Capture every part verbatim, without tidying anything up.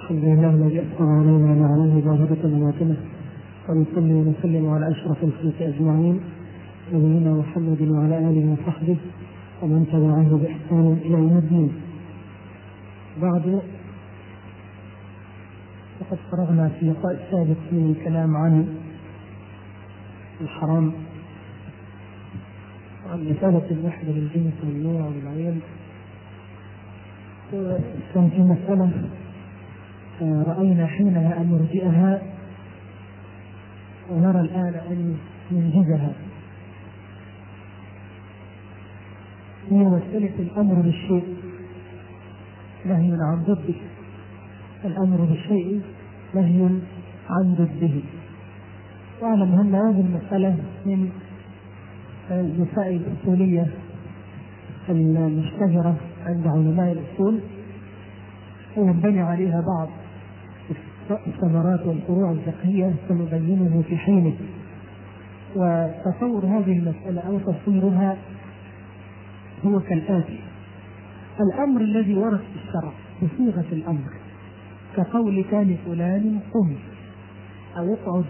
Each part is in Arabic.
الحمد لله الذي أسرع علينا وعليه ظاهرة مواطنة، ونصلي ونسلم على أشرف الخلق أجمعين نبينا محمد وعلى آله وصحبه ومن تبعه بإحسان إلى يوم الدين. بعد، وقد فرغنا في لقاء سابق من الكلام عن الحرام وعن مسألة الوحدة للجنس والنوع والعين. كان في مسألة رأينا حينها أن نرجئها، ونرى الآن أن ننجزها. هي مسألة الأمر بالشيء نهي عن ضده، الأمر بالشيء نهي عن ضده. واعلم أن هذه المسألة من المسائل الأصولية المشتهرة عند علماء الأصول، وينبني عليها بعض الثمرات والفروع الفقهية سنبينه في حينه. وتصور هذه المسألة أو تصويرها هو كالآتي: الأمر الذي ورد في الشرع بصيغة الأمر كقول كان فلان قم أو اقعد،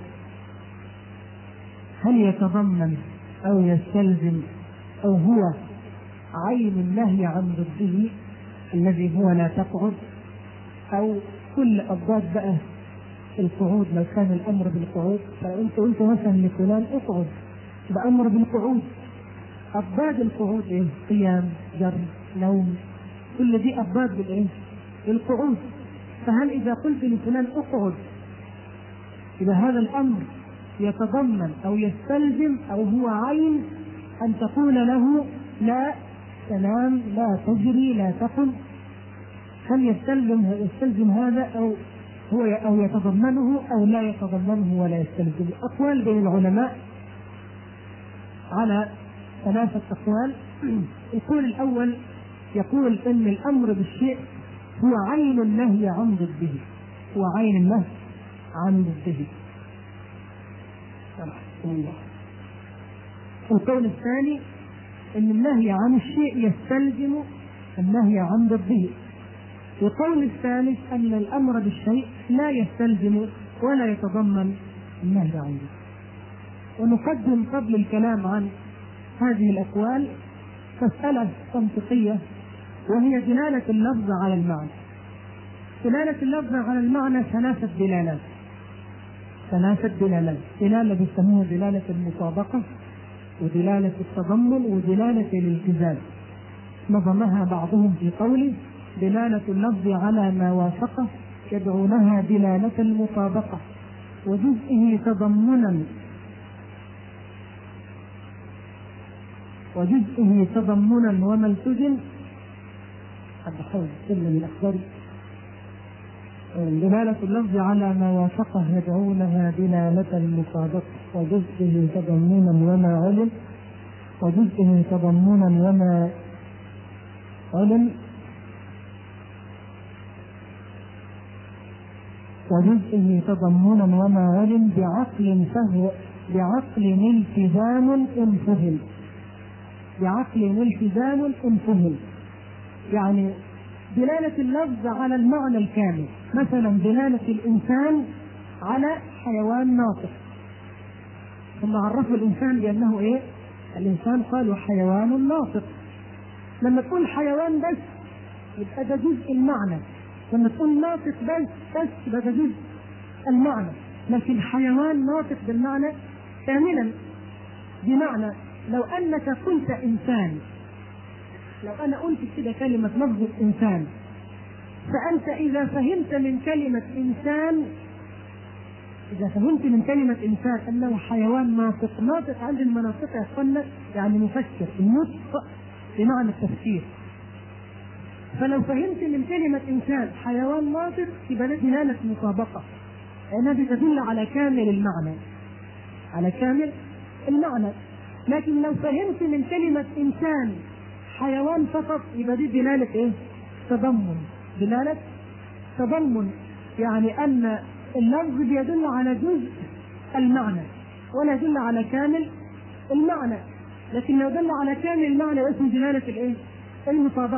هل يتضمن أو يستلزم أو هو عين النهي عن ضده الذي هو لا تقعد، أو كل أضداد بقى القعود؟ لو كان الأمر بالقعود فأنت قلت مثلا لفلان اقعد، ده أمر بالقعود. أضداد القعود إيه؟ قيام، جري، نوم، كل دي أضداد بالإيه؟ بالقعود. فهل إذا قلت لفلان اقعد إذا هذا الأمر يتضمن أو يستلزم أو هو عين أن تقول له لا تنام، لا تجري، لا تقم؟ هل يستلزم يستلزم هذا أو هو أو يتضمنه أو لا يتضمنه ولا يستلزم؟ أقوال بين العلماء على ثلاثة أقوال. القول الأول يقول إن الأمر بالشيء هو عين النهي عن ضده، هو عين النهي عن ضده. القول الثاني إن النهي عن الشيء يستلزم النهي عن ضده. القول الثالث أن الأمر بالشيء لا يستلزم ولا يتضمن النهي عنه. ونقدم قبل الكلام عن هذه الأقوال مسألة منطقية، وهي دلالة اللفظ على المعنى. دلالة اللفظ على المعنى ثلاثة دلالات، ثلاثة دلالات: دلالة بيسموها دلالة المطابقة، ودلالة التضمن، ودلالة الالتزام. نظمها بعضهم في قوله: دلالة اللفظ على ما وافقه يدعونها دلالة المطابقة، وجزئه تضمنا وجزئه تضمنا وما التزم. قد حول كل من أخبار دلالة اللفظ على ما وافقه يدعونها دلالة المطابقة، وجزئه تضمنا وما علم وجزئه تضمنا وما علم وجزئه تضمنا وما علم بعقل فهو بعقل التزام إن فهم بعقل التزام إن فهم. يعني دلالة اللفظ على المعنى الكامل، مثلا دلالة الإنسان على حيوان ناطق، ثم عرفوا الإنسان بأنه إيه؟ الإنسان قالوا حيوان ناطق. لما تقول حيوان بس يبقى ده جزء المعنى، لما تقول ناطق بس بس يبقى ده جزء المعنى. لكن حيوان ناطق بالمعنى كاملا، بمعنى لو أنك قلت إنسان، لو أنا قلت كده كلمة لفظ إنسان، فأنت إذا فهمت من كلمة إنسان إذا فهمت من كلمة إنسان أنه حيوان ناطق، ناطق عند المناطق يقولنا يعني مفكر، النطق بمعنى التفكير. فلو فهمت من كلمة إنسان حيوان ناطق يبقى دلالة مطابقة، لأنها تدل على كامل المعنى، على كامل المعنى. لكن لو فهمت من كلمة إنسان حيوان فقط يبقى دي دلالة إيه؟ تضمن، دلالة تضمن، يعني أن اللفظ بيدل على جزء المعنى ولا يدل على كامل المعنى. لكن لو دل على كامل المعنى اسمه دلالة الإيه؟ المطابقة.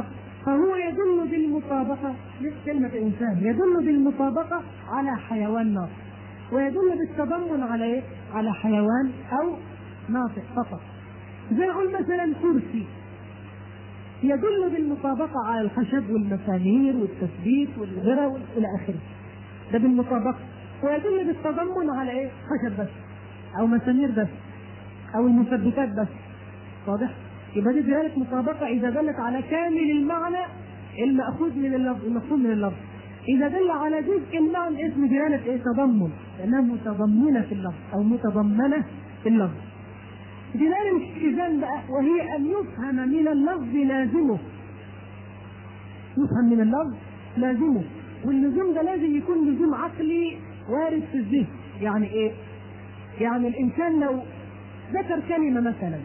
فهو يدل بالمطابقة، كلمة إنسان يدل بالمطابقة على حيوان ناطق، ويدل بالتضمن على إيه؟ على حيوان أو ناطق فقط. زي أقول مثلا كرسي، يدل بالمطابقة على الخشب والمسامير والتثبيت والغرة إلى آخره، ده بالمطابقة. ويدل بالتضمن على إيه؟ خشب بس أو مسامير بس أو المثبتات بس. واضح؟ يبقى دي دلالة مطابقة إذا دلت على كامل المعنى المأخوذ من اللفظ، المفهوم من اللفظ. إذا دل على جزء المعنى اسم دلالة إيه؟ تضمن، لأنها متضمنة في اللفظ أو متضمنة في اللفظ. دلالة الالتزام بقى وهي أن يفهم من اللفظ لازمه. يفهم من اللفظ لازمه، واللزوم ده لازم يكون لزوم عقلي وارد في الذهن. يعني إيه؟ يعني الإنسان لو ذكر كلمة مثلا،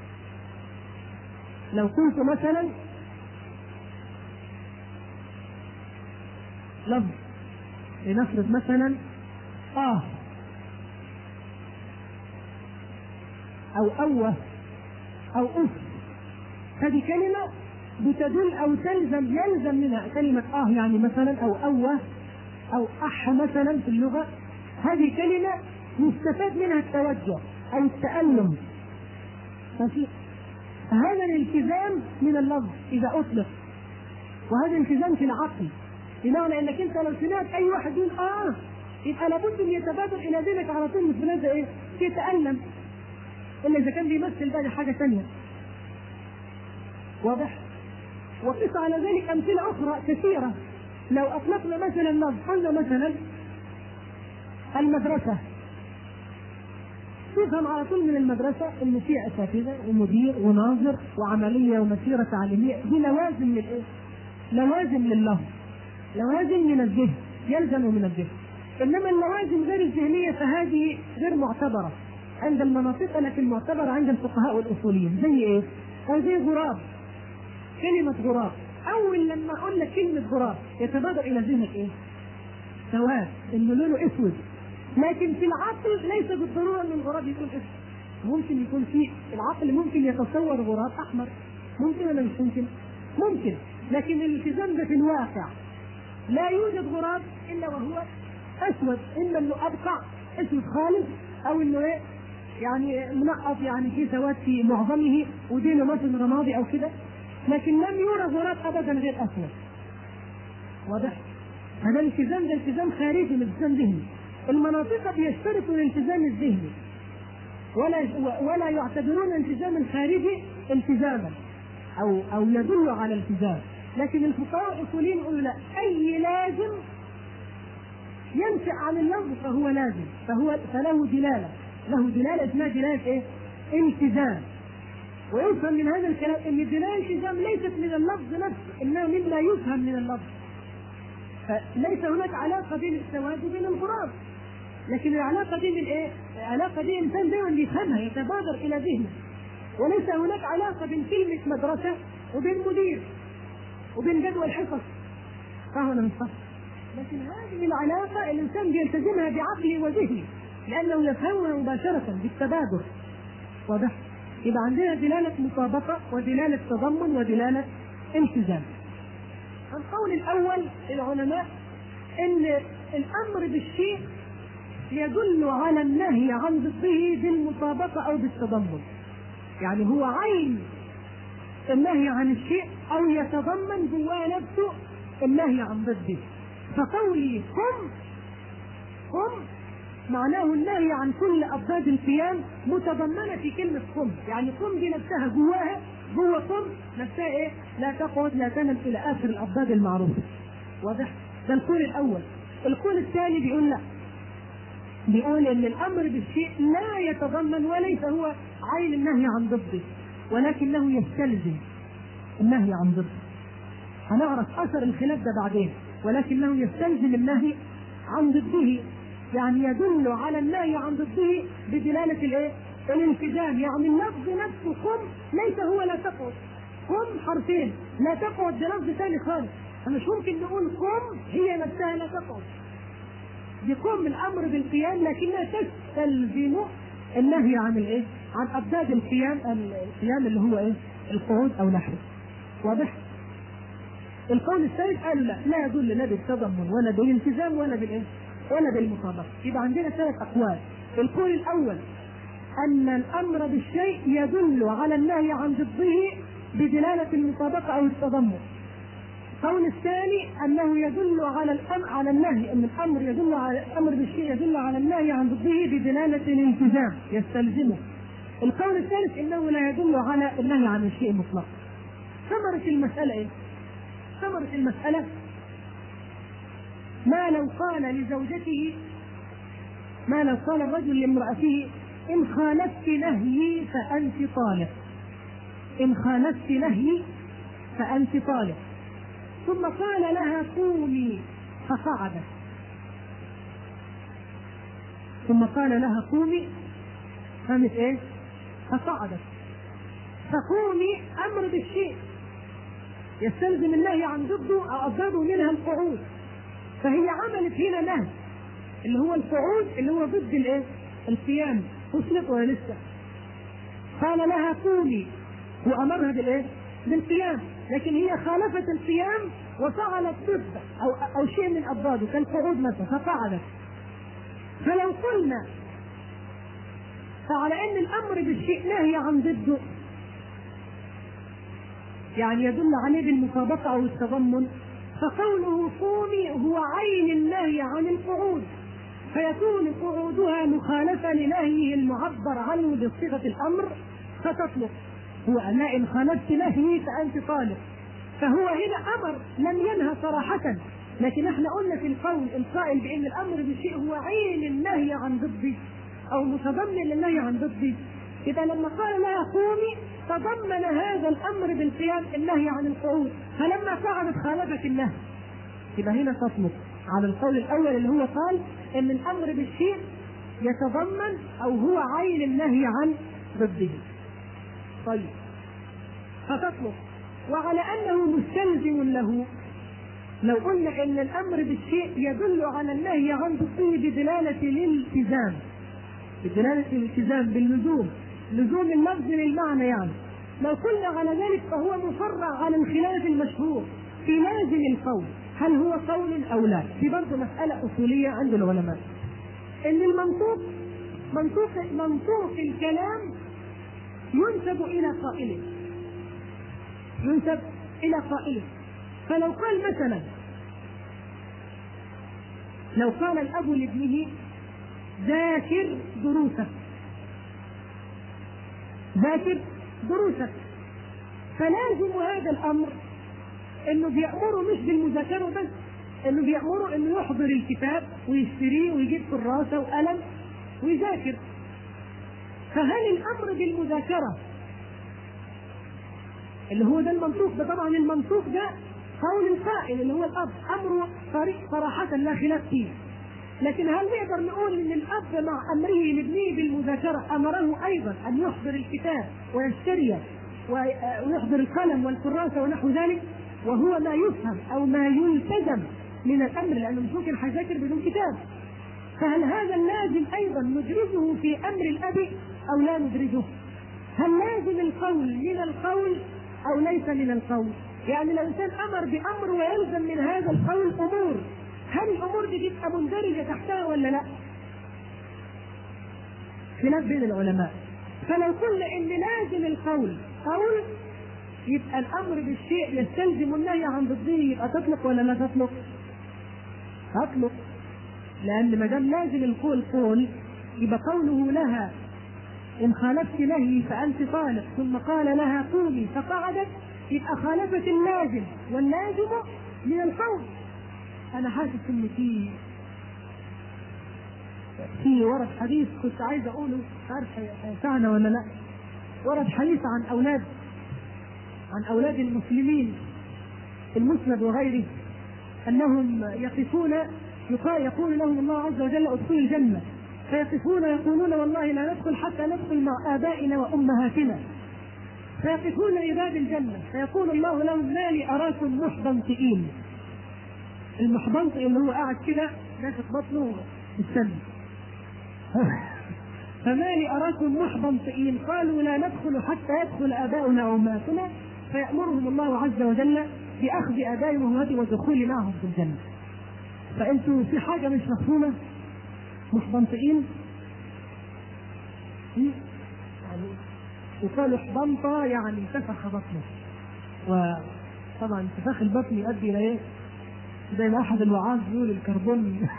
لو قلت مثلا لفظ، لنفرض مثلا آه أو أوه أو أف، هذه كلمة بتدل أو تلزم، يلزم منها كلمة آه يعني مثلا أو أوه أو أح مثلا في اللغة، هذه كلمة يستفاد منها التوجه أو التألم. ماشي؟ هذا الالتزام من اللفظ إذا أطلق، وهذا الالتزام في العقل، بمعنى أنك أنت لو سمعت أي واحد يقول آه يبقى لابد أن يتبادر إلى ذهنك على طول مثل هذا إيه؟ يتألم، إلا إذا كان بيمثل بقى حاجة ثانية. واضح؟ وقس على ذلك أمثلة أخرى كثيرة. لو أطلقنا مثلا لفظ، قلنا مثلا المدرسة، تفهم على طول من المدرسة إن فيها أساتذة ومدير وناظر وعملية ومسيرة تعليمية، دي لوازم للإيه؟ لوازم لللفظ، لوازم من الذهن، يلزم من الذهن. إنما اللوازم غير الذهنية فهذه غير معتبرة عند المناطق، لكن معتبرة عند الفقهاء والأصوليين. زي إيه؟ أو زي غراب، كلمة غراب، أول لما أقول لك كلمة غراب يتبادر إلى ذهنك إيه؟ سواد، إنه لونه أسود. لكن في العقل ليس بالضرورة أن الغراب يكون أسود، ممكن يكون في العقل ممكن يتصور غراب أحمر، ممكن ولا مش ممكن؟ ممكن. لكن الالتزام ده في الواقع لا يوجد غراب إلا وهو أسود، إلا إنه أبقع أسود خالص، أو إنه إيه؟ يعني منقط، يعني في سواد في معظمه ودينه مثل رمادي أو كده، لكن لم يرى غراب أبدا غير أسود. واضح؟ هذا الالتزام ده التزام خارجي من التزام ذهني. المناطق بيشترطوا الالتزام الذهني ولا ولا يعتبرون الالتزام الخارجي التزاما او او يدل على التزام. لكن الفقهاء الاصوليين يقولوا لا، اي لازم ينشأ عن اللفظ فهو لازم، فهو فله دلاله، له دلاله اسمها دلاله ايه؟ التزام. ويفهم من هذا الكلام ان الدلاله الالتزام ليست من اللفظ نفسه، انها مما يفهم من اللفظ. فليس هناك علاقه بين السواد وبين الغراب، لكن العلاقه دي من ايه؟ العلاقه دي انسان دائما يفهمها، يتبادر الى ذهنه. وليس هناك علاقه بين كلمه مدرسه وبين مدير وبين جدول حصص، صح ولا مش صح؟ لكن هذه العلاقه الانسان بيلتزمها بعقله وذهنه لانه يفهمها مباشره بالتبادر. واضح؟ يبقى عندنا دلاله مطابقه ودلاله تضمن ودلاله التزام. القول الاول العلماء ان الامر بالشيء يدل على النهي عن ضده بالمطابقه او بالتضمن، يعني هو عين النهي عن الشيء او يتضمن جواه نفسه النهي عن ضده. فقولي قم قم معناه النهي عن كل أضداد القيام متضمنة في كلمة قم، يعني قم دي نفسها جواها، جوا قم نفسها ايه؟ لا تقعد، لا تنم، الى اخر الأضداد المعروفة. واضح؟ ده القول الاول. القول الثاني بيقول لا، بيقول ان الامر بالشيء لا يتضمن وليس هو عين النهي عن ضده، ولكنه يستلزم النهي عن ضده. هنعرف اثر الخلاف ده بعدين، ولكنه يستلزم النهي عن ضده، يعني يدل على النهي عن ضده بدلالة الايه؟ الالتزام. يعني اللفظ نفسه قم ليس هو لا تقعد، قم حرفين، لا تقعد ده لفظ ثاني خالص. مش ممكن نقول قم هي نفسها لا تقعد، بقوم الامر بالقيام لكنها تستلزم النهي عن الايه؟ عن اضداد القيام، القيام اللي هو ايه؟ القعود او نحوه. واضح؟ القول الثالث قالوا لا لا يدل لا بالتضمن ولا بالالتزام ولا بالايه؟ ولا بالمطابقه. يبقى عندنا ثلاث اقوال. القول الاول ان الامر بالشيء يدل على النهي عن ضده بدلاله المطابقه او التضمن. القول الثاني انه يدل على الامر على النهي، ان الامر يدل على الامر بالشيء يدل على النهي عن ضده بدلاله الالتزام يستلزمه. القول الثالث انه لا يدل على النهي عن الشيء مطلقا. ثمرة المسألة ايه؟ ثمرة المسألة ما لو قال لزوجته، ما لو قال الرجل لامرأته إن خالفت نهيي فأنت طالق، إن خالفت نهيي فأنت طالق، ثم قال لها قومي فقعدت، ثم قال لها قومي قامت ايه؟ فقعدت. فقومي أمر بالشيء يستلزم النهي عن ضده أو أضداده منها القعود، فهي عملت هنا نهي اللي هو القعود اللي هو ضد الايه؟ القيام. وصلت ولا لسه؟ قال لها قومي وأمرها بالايه؟ بالقيام، لكن هي خالفت القيام وفعلت ضده أو أو شيء من أضداده كالقعود مثلا فقعدت. فلو قلنا فعلى أن الأمر بالشيء نهي عن ضده يعني يدل عليه بالمطابقة أو التضمن، فقوله قومي هو عين النهي عن القعود، فيكون قعودها مخالفة لنهيه المعبر عنه بصيغة الأمر فتطلق. هو أنا إن خالفت نهيي فأنت طالق، فهو هنا أمر لم ينهى صراحة، لكن احنا قلنا في القول القائل بأن الأمر بالشيء هو عين النهي عن ضده أو متضمن للنهي عن ضده. إذا لما قال لها قومي تضمن هذا الأمر بالقيام النهي عن القعود، فلما فعلت خالفت النهي. يبقى هنا تطلق على القول الأول اللي هو قال إن الأمر بالشيء يتضمن أو هو عين النهي عن ضده. طيب فتطلق. وعلى أنه مستلزم له لو قلنا إن الأمر بالشيء يدل على النهي عن ضده بدلالة الالتزام، بدلالة الالتزام باللزوم، لزوم اللفظ للمعنى يعني. لو قلنا على ذلك فهو مفرع على الخلاف المشهور في لازم القول، هل هو قول أو لا؟ في برضه مسألة أصولية عند العلماء إن المنطوق منطوق منطوق الكلام ينسب إلى قائله، ينسب إلى قائله. فلو قال مثلا لو قال الأب لابنه ذاكر دروسك، ذاكر دروسك، فلازم هذا الأمر إنه بيأمره مش بالمذاكرة بس، إنه بيأمره إنه يحضر الكتاب ويشتريه ويجيب كراسة وقلم ويذاكر. فهل الأمر بالمذاكرة اللي هو ده المنطوق ده، طبعا المنطوق ده قول القائل اللي هو الأب، أمره صراحة لا خلاف فيه، لكن هل نقدر نقول ان الاب مع امره لابنه بالمذاكره امره ايضا ان يحضر الكتاب ويشتري ويحضر القلم والكراسه ونحو ذلك، وهو ما يفهم او ما يلتزم من الامر، لانه مش ممكن هيذاكر بدون كتاب. فهل هذا اللازم ايضا ندرجه في امر الاب او لا ندرجه؟ هل لازم القول من القول او ليس من القول؟ يعني لو الانسان امر بامر ويلزم من هذا القول امور، هل الامور دي تبقى مندرجه تحتها ولا لا؟ خلاف بين العلماء. فلو قلنا ان لازم القول قول يبقى الامر بالشيء يستلزم النهي عن ضده، يبقى تطلق ولا لا تطلق؟ تطلق، لان ما دام لازم القول قول يبقى قوله لها ان خالفت نهي فانت طالق، ثم قال لها قومي فقعدت، يبقى خالفت اللازم، واللازم من القول. أنا حاسس إن في في ورد حديث كنت عايز أقوله، مش عارف هينفعنا ولا لا. ورد حديث عن أولاد عن أولاد المسلمين في المسند وغيره، أنهم يقفون يقول لهم الله عز وجل ادخلوا الجنة، فيقفون يقولون والله لا ندخل حتى ندخل مع آبائنا وأمهاتنا، فيقفون لباب الجنة فيقول الله لهم ما لي أراكم محبنطئين. المحبنط اللي هو قاعد كده ناشف بطنه بالسن. فما لي أراكم محبنطئين، قالوا لا ندخل حتى يدخل آباؤنا وأمهاتنا، فيأمرهم الله عز وجل بأخذ آداء مهمته والدخول معهم في الجنة. فأنتوا في حاجة مش مفهومة، مش منطقين يعني. وقالوا حبنطة يعني انتفخ بطنه، وطبعا انتفاخ البطن يؤدي الى ايه؟ زي ما احد الوعاظ يقول الكربون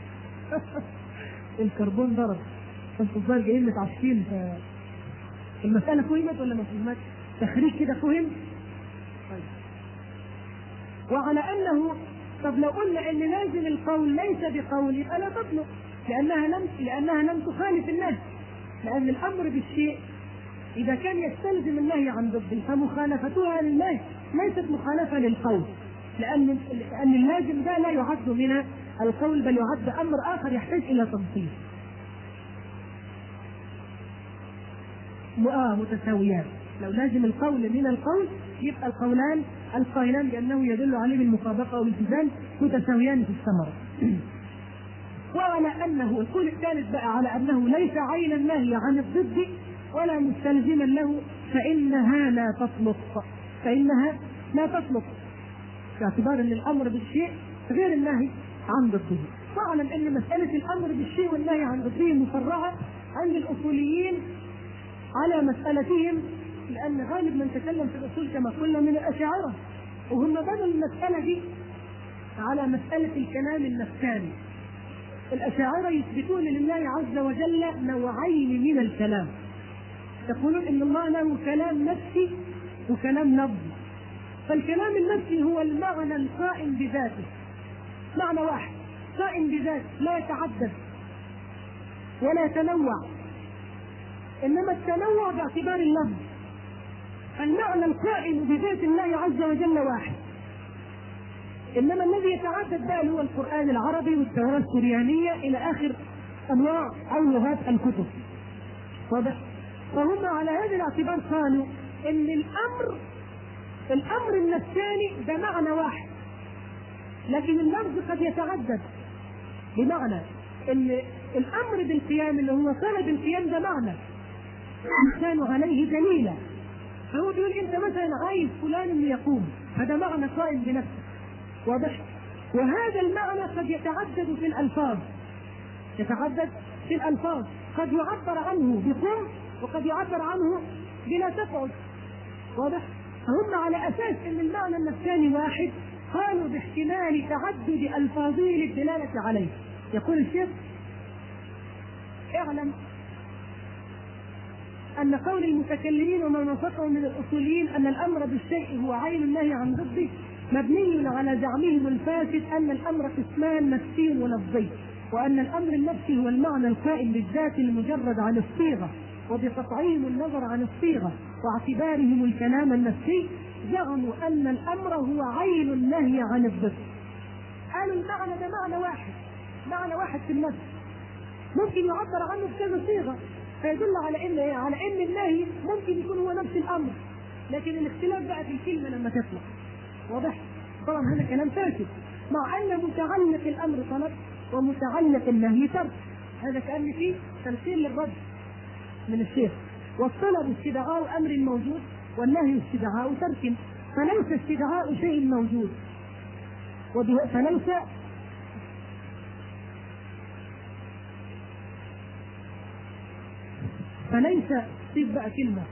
الكربون ضرب. انتوا الظاهر جايين متعشين. المسألة فهمت ولا ما فهمتش؟ تخريج كده فهم؟ طيب. وعلى انه طب لو قلنا ان لازم القول ليس بقول يبقى لا تطلق، لانها لم لانها لم تخالف النهي، لان الامر بالشيء اذا كان يستلزم النهي عن ضده فمخالفتها للنهي ليست مخالفه للقول، لان لان اللازم ده لا يعد من القول بل يعد امر اخر يحتاج الى تفصيل. آه متساويان. لو لازم القول من القول يبقى القولان القائلان بأنه يدل عليه بالمطابقة والالتزام متساويان في الثمرة. وعلى أنه القول الثالث بقى على أنه ليس عين النهي عن الضد ولا مستلزما له فإنها لا تطلق فإنها لا تطلق باعتبار أن الأمر بالشيء غير النهي عن ضده. واعلم أن مسألة الأمر بالشيء والنهي عن ضده مفرعة عند الأصوليين على مسألتهم، لأن غالب من تكلم في الأصول كما قلنا من الأشاعرة، وهم بدل المسألة دي على مسألة الكلام النفساني. الأشاعرة يثبتون لله عز وجل نوعين من الكلام، يقولون إن الله له كلام نفسي وكلام لفظي. فالكلام النفسي هو المعنى القائم بذاته، معنى واحد قائم بذاته لا يتعدد ولا يتنوع، إنما التنوع باعتبار اللفظ. المعنى القائم بذات الله عز وجل واحد، إنما الذي يتعدد بقى هو القرآن العربي والتوراة السريانية إلى آخر أنواع أو لغات الكتب. واضح؟ فهم على هذا الاعتبار قالوا إن الأمر الأمر النفساني ده معنى واحد، لكن اللفظ قد يتعدد، بمعنى إن الأمر بالقيام اللي هو طلب القيام ده معنى الإنسان عليه دليلا، فهو بيقول أنت مثلا عايز فلان إنه يقوم، هذا معنى قائم بنفسه. واضح؟ وهذا المعنى قد يتعدد في الألفاظ، يتعدد في الألفاظ، قد يعبر عنه بقم وقد يعبر عنه بلا تقعد. واضح؟ فهم على أساس أن المعنى النفساني واحد قالوا باحتمال تعدد ألفاظه للدلالة عليه. يقول الشيخ: اعلم أن قول المتكلمين ومن وافقهم من الأصوليين أن الأمر بالشيء هو عين النهي عن ضده مبني على زعمهم الفاسد أن الأمر قسمان نفسي ولفظي، وأن الأمر النفسي هو المعنى القائم بالذات المجرد عن الصيغة، وبقطعهم النظر عن الصيغة واعتبارهم الكلام النفسي زعموا أن الأمر هو عين النهي عن الضد. قالوا المعنى ده معنى واحد، معنى واحد في النفس ممكن يعبر عنه بكذا صيغة، فيدل على ان ايه؟ على ان النهي ممكن يكون هو نفس الامر، لكن الاختلاف بقى في الكلمه لما تطلع. واضح؟ طبعا هذا كلام فاسد، مع ان متعلق الامر طلب ومتعلق النهي ترك. هذا كان فيه تمثيل للرد من الشيخ. والطلب استدعاء امر موجود والنهي استدعاء ترك، فليس استدعاء شيء موجود فليس فليس سيب بقى كلمة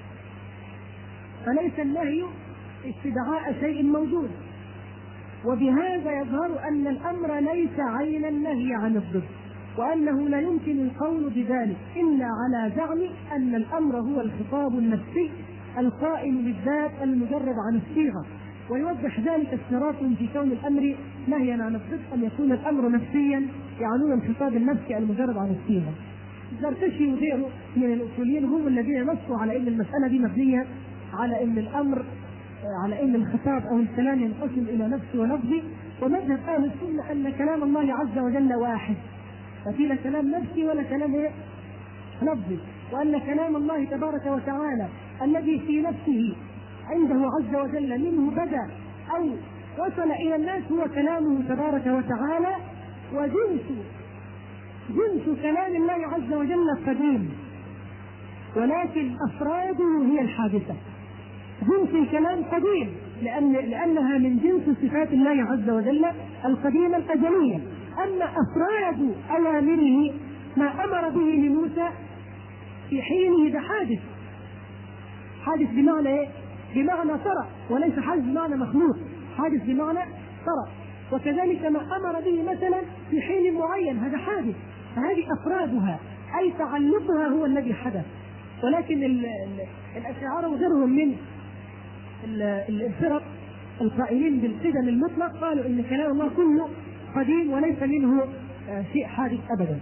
فليس النهي استدعاء شيء موجود. وبهذا يظهر أن الأمر ليس عين النهي عن الضد، وأنه لا يمكن القول بذلك إلا على زعم أن الأمر هو الخطاب النفسي القائم بالذات المجرد عن الصيغة. ويوضح ذلك اشتراط في كون الأمر نهيا عن الضد أن يكون الأمر نفسيا، يعنون الخطاب النفسي المجرد عن الصيغة. زركشي وغيره من الأصوليين هم الذين نصوا على أن المسألة دي مبنية على أن الأمر على أن الخطاب أو الكلام ينقسم إلى نفسي ولفظي. ومذهب أهل السنة أن كلام الله عز وجل واحد، ففي لا كلام نفسي ولا كلام لفظي، وأن كلام الله تبارك وتعالى الذي في نفسه عنده عز وجل منه بدأ أو وصل إلى الناس هو كلامه تبارك وتعالى، وجنس جنس كلام الله عز وجل قديم ولكن أفراده هي الحادثة. جنس الكلام قديم لأن لأنها من جنس صفات الله عز وجل القديمة الأزلية. أما أفراد أوامره ما أمر به لموسى في حينه ده حادث، حادث بمعنى إيه؟ بمعنى طرأ، وليس حادث بمعنى مخلوق، حادث بمعنى طرأ. وكذلك ما أمر به مثلا في حين معين هذا حادث، فهذه أفرادها أي تعلقها هو الذي حدث. ولكن الأشاعرة وغيرهم من الفرق القائلين بالقدم المطلق قالوا إن كلام الله كله قديم وليس منه شيء حادث أبدا.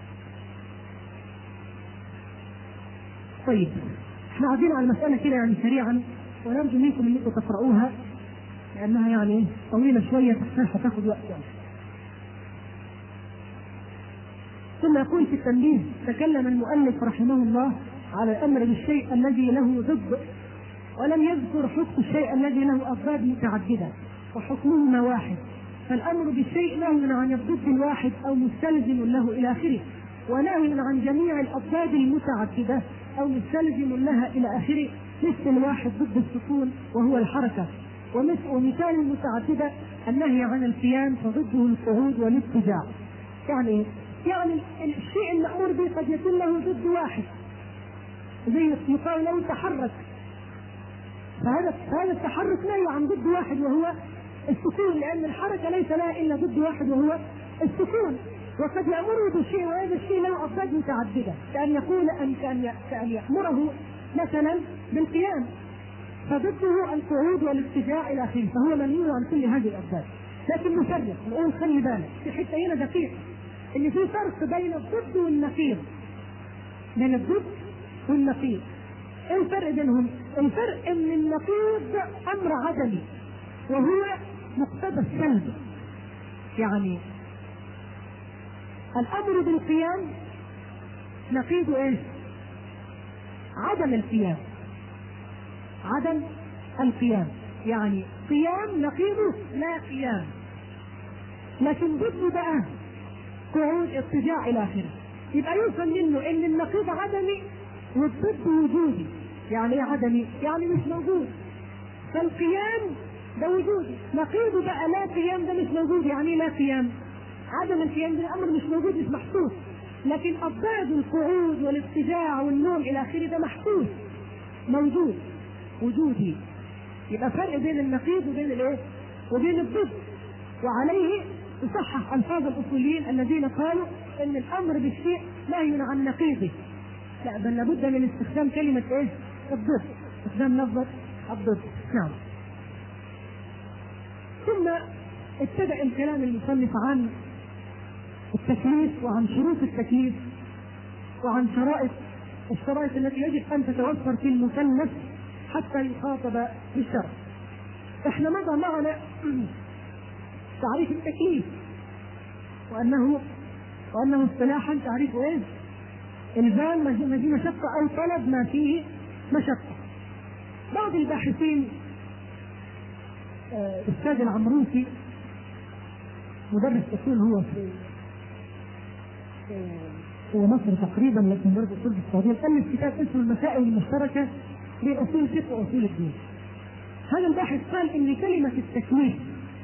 طيب احنا قاعدين على المسألة كده يعني سريعا، ونرجو منكم انكم تقرؤوها لأنها يعني طويلة شوية فتاخذ وقت يعني. ثم يقول في التنبيه: تكلم المؤلف رحمه الله على الأمر بالشيء الذي له ضد، ولم يذكر حكم الشيء الذي له أضداد متعددة وحكمهما واحد، فالأمر بالشيء نهي عن الضد الواحد أو مستلزم له إلى آخره، ونهي عن جميع الأضداد المتعددة أو مستلزم لها إلى آخره، مثل الواحد ضد السكون وهو الحركة، ومثال المتعددة النهي عن القيام فضده القعود والاتجاع. يعني يعني الشيء المأمور به قد يكون له ضد واحد، زي يقال له تحرك، فهذا هذا التحرك نهي عن ضد واحد وهو السكون، لأن الحركة ليس لها إلا ضد واحد وهو السكون. وقد يأمره بالشيء وهذا الشيء له أضداد متعددة، كأن يقول أن كأن يأمره مثلا بالقيام فضده القعود والاتجاع إلى آخره، فهو منهي عن كل هذه الأضداد. لكن نفرق نقول خلي بالك في حتة هنا دقيقة، إن في فرق بين الضد والنقيض، بين الضد والنقيض. إيه الفرق بينهم؟ الفرق إن النقيض أمر عدمي وهو مقتضى السلب، يعني الأمر بالقيام نقيض إيه؟ عدم القيام، عدم القيام، يعني قيام نقيضه لا قيام، لكن ضده بقى قعود اتجاع إلى آخره. يبقى يوصل منه إن النقيض عدمي والضد وجودي. يعني إيه عدمي؟ يعني مش موجود، فالقيام ده وجودي، نقيضه بقى لا قيام ده مش موجود. يعني لا قيام، عدم القيام ده أمر مش موجود مش محسوس، لكن أضداد القعود والاتجاع والنوم إلى آخره ده محسوس موجود وجودي. يبقى فرق بين النقيض وبين الايه؟ وبين الضد. وعليه يصحح ألفاظ الأصوليين الذين قالوا إن الأمر بالشيء نهي عن نقيضه، لا بل لابد من استخدام كلمة ايه؟ الضد، استخدام لفظة الضد. نعم. ثم ابتدأ الكلام المصنف عن التكليف وعن شروط التكليف وعن شرائط الشرائط التي يجب أن تتوفر في المكلف حتى يخاطب بالشرع. احنا مضى معنا تعريف التكليف، وأنه وأنه اصطلاحا تعريفه ايه؟ إلزام ما فيه مشقة أو طلب ما فيه مشقة. بعض الباحثين الأستاذ العمروسي مدرس أصول هو في في مصر تقريبا، لكن برضه أصول في السعودية، ألف كتاب اسمه المسائل المشتركة بين أصول الفقه وأصول الدين. هذا الباحث قال إن كلمة التكليف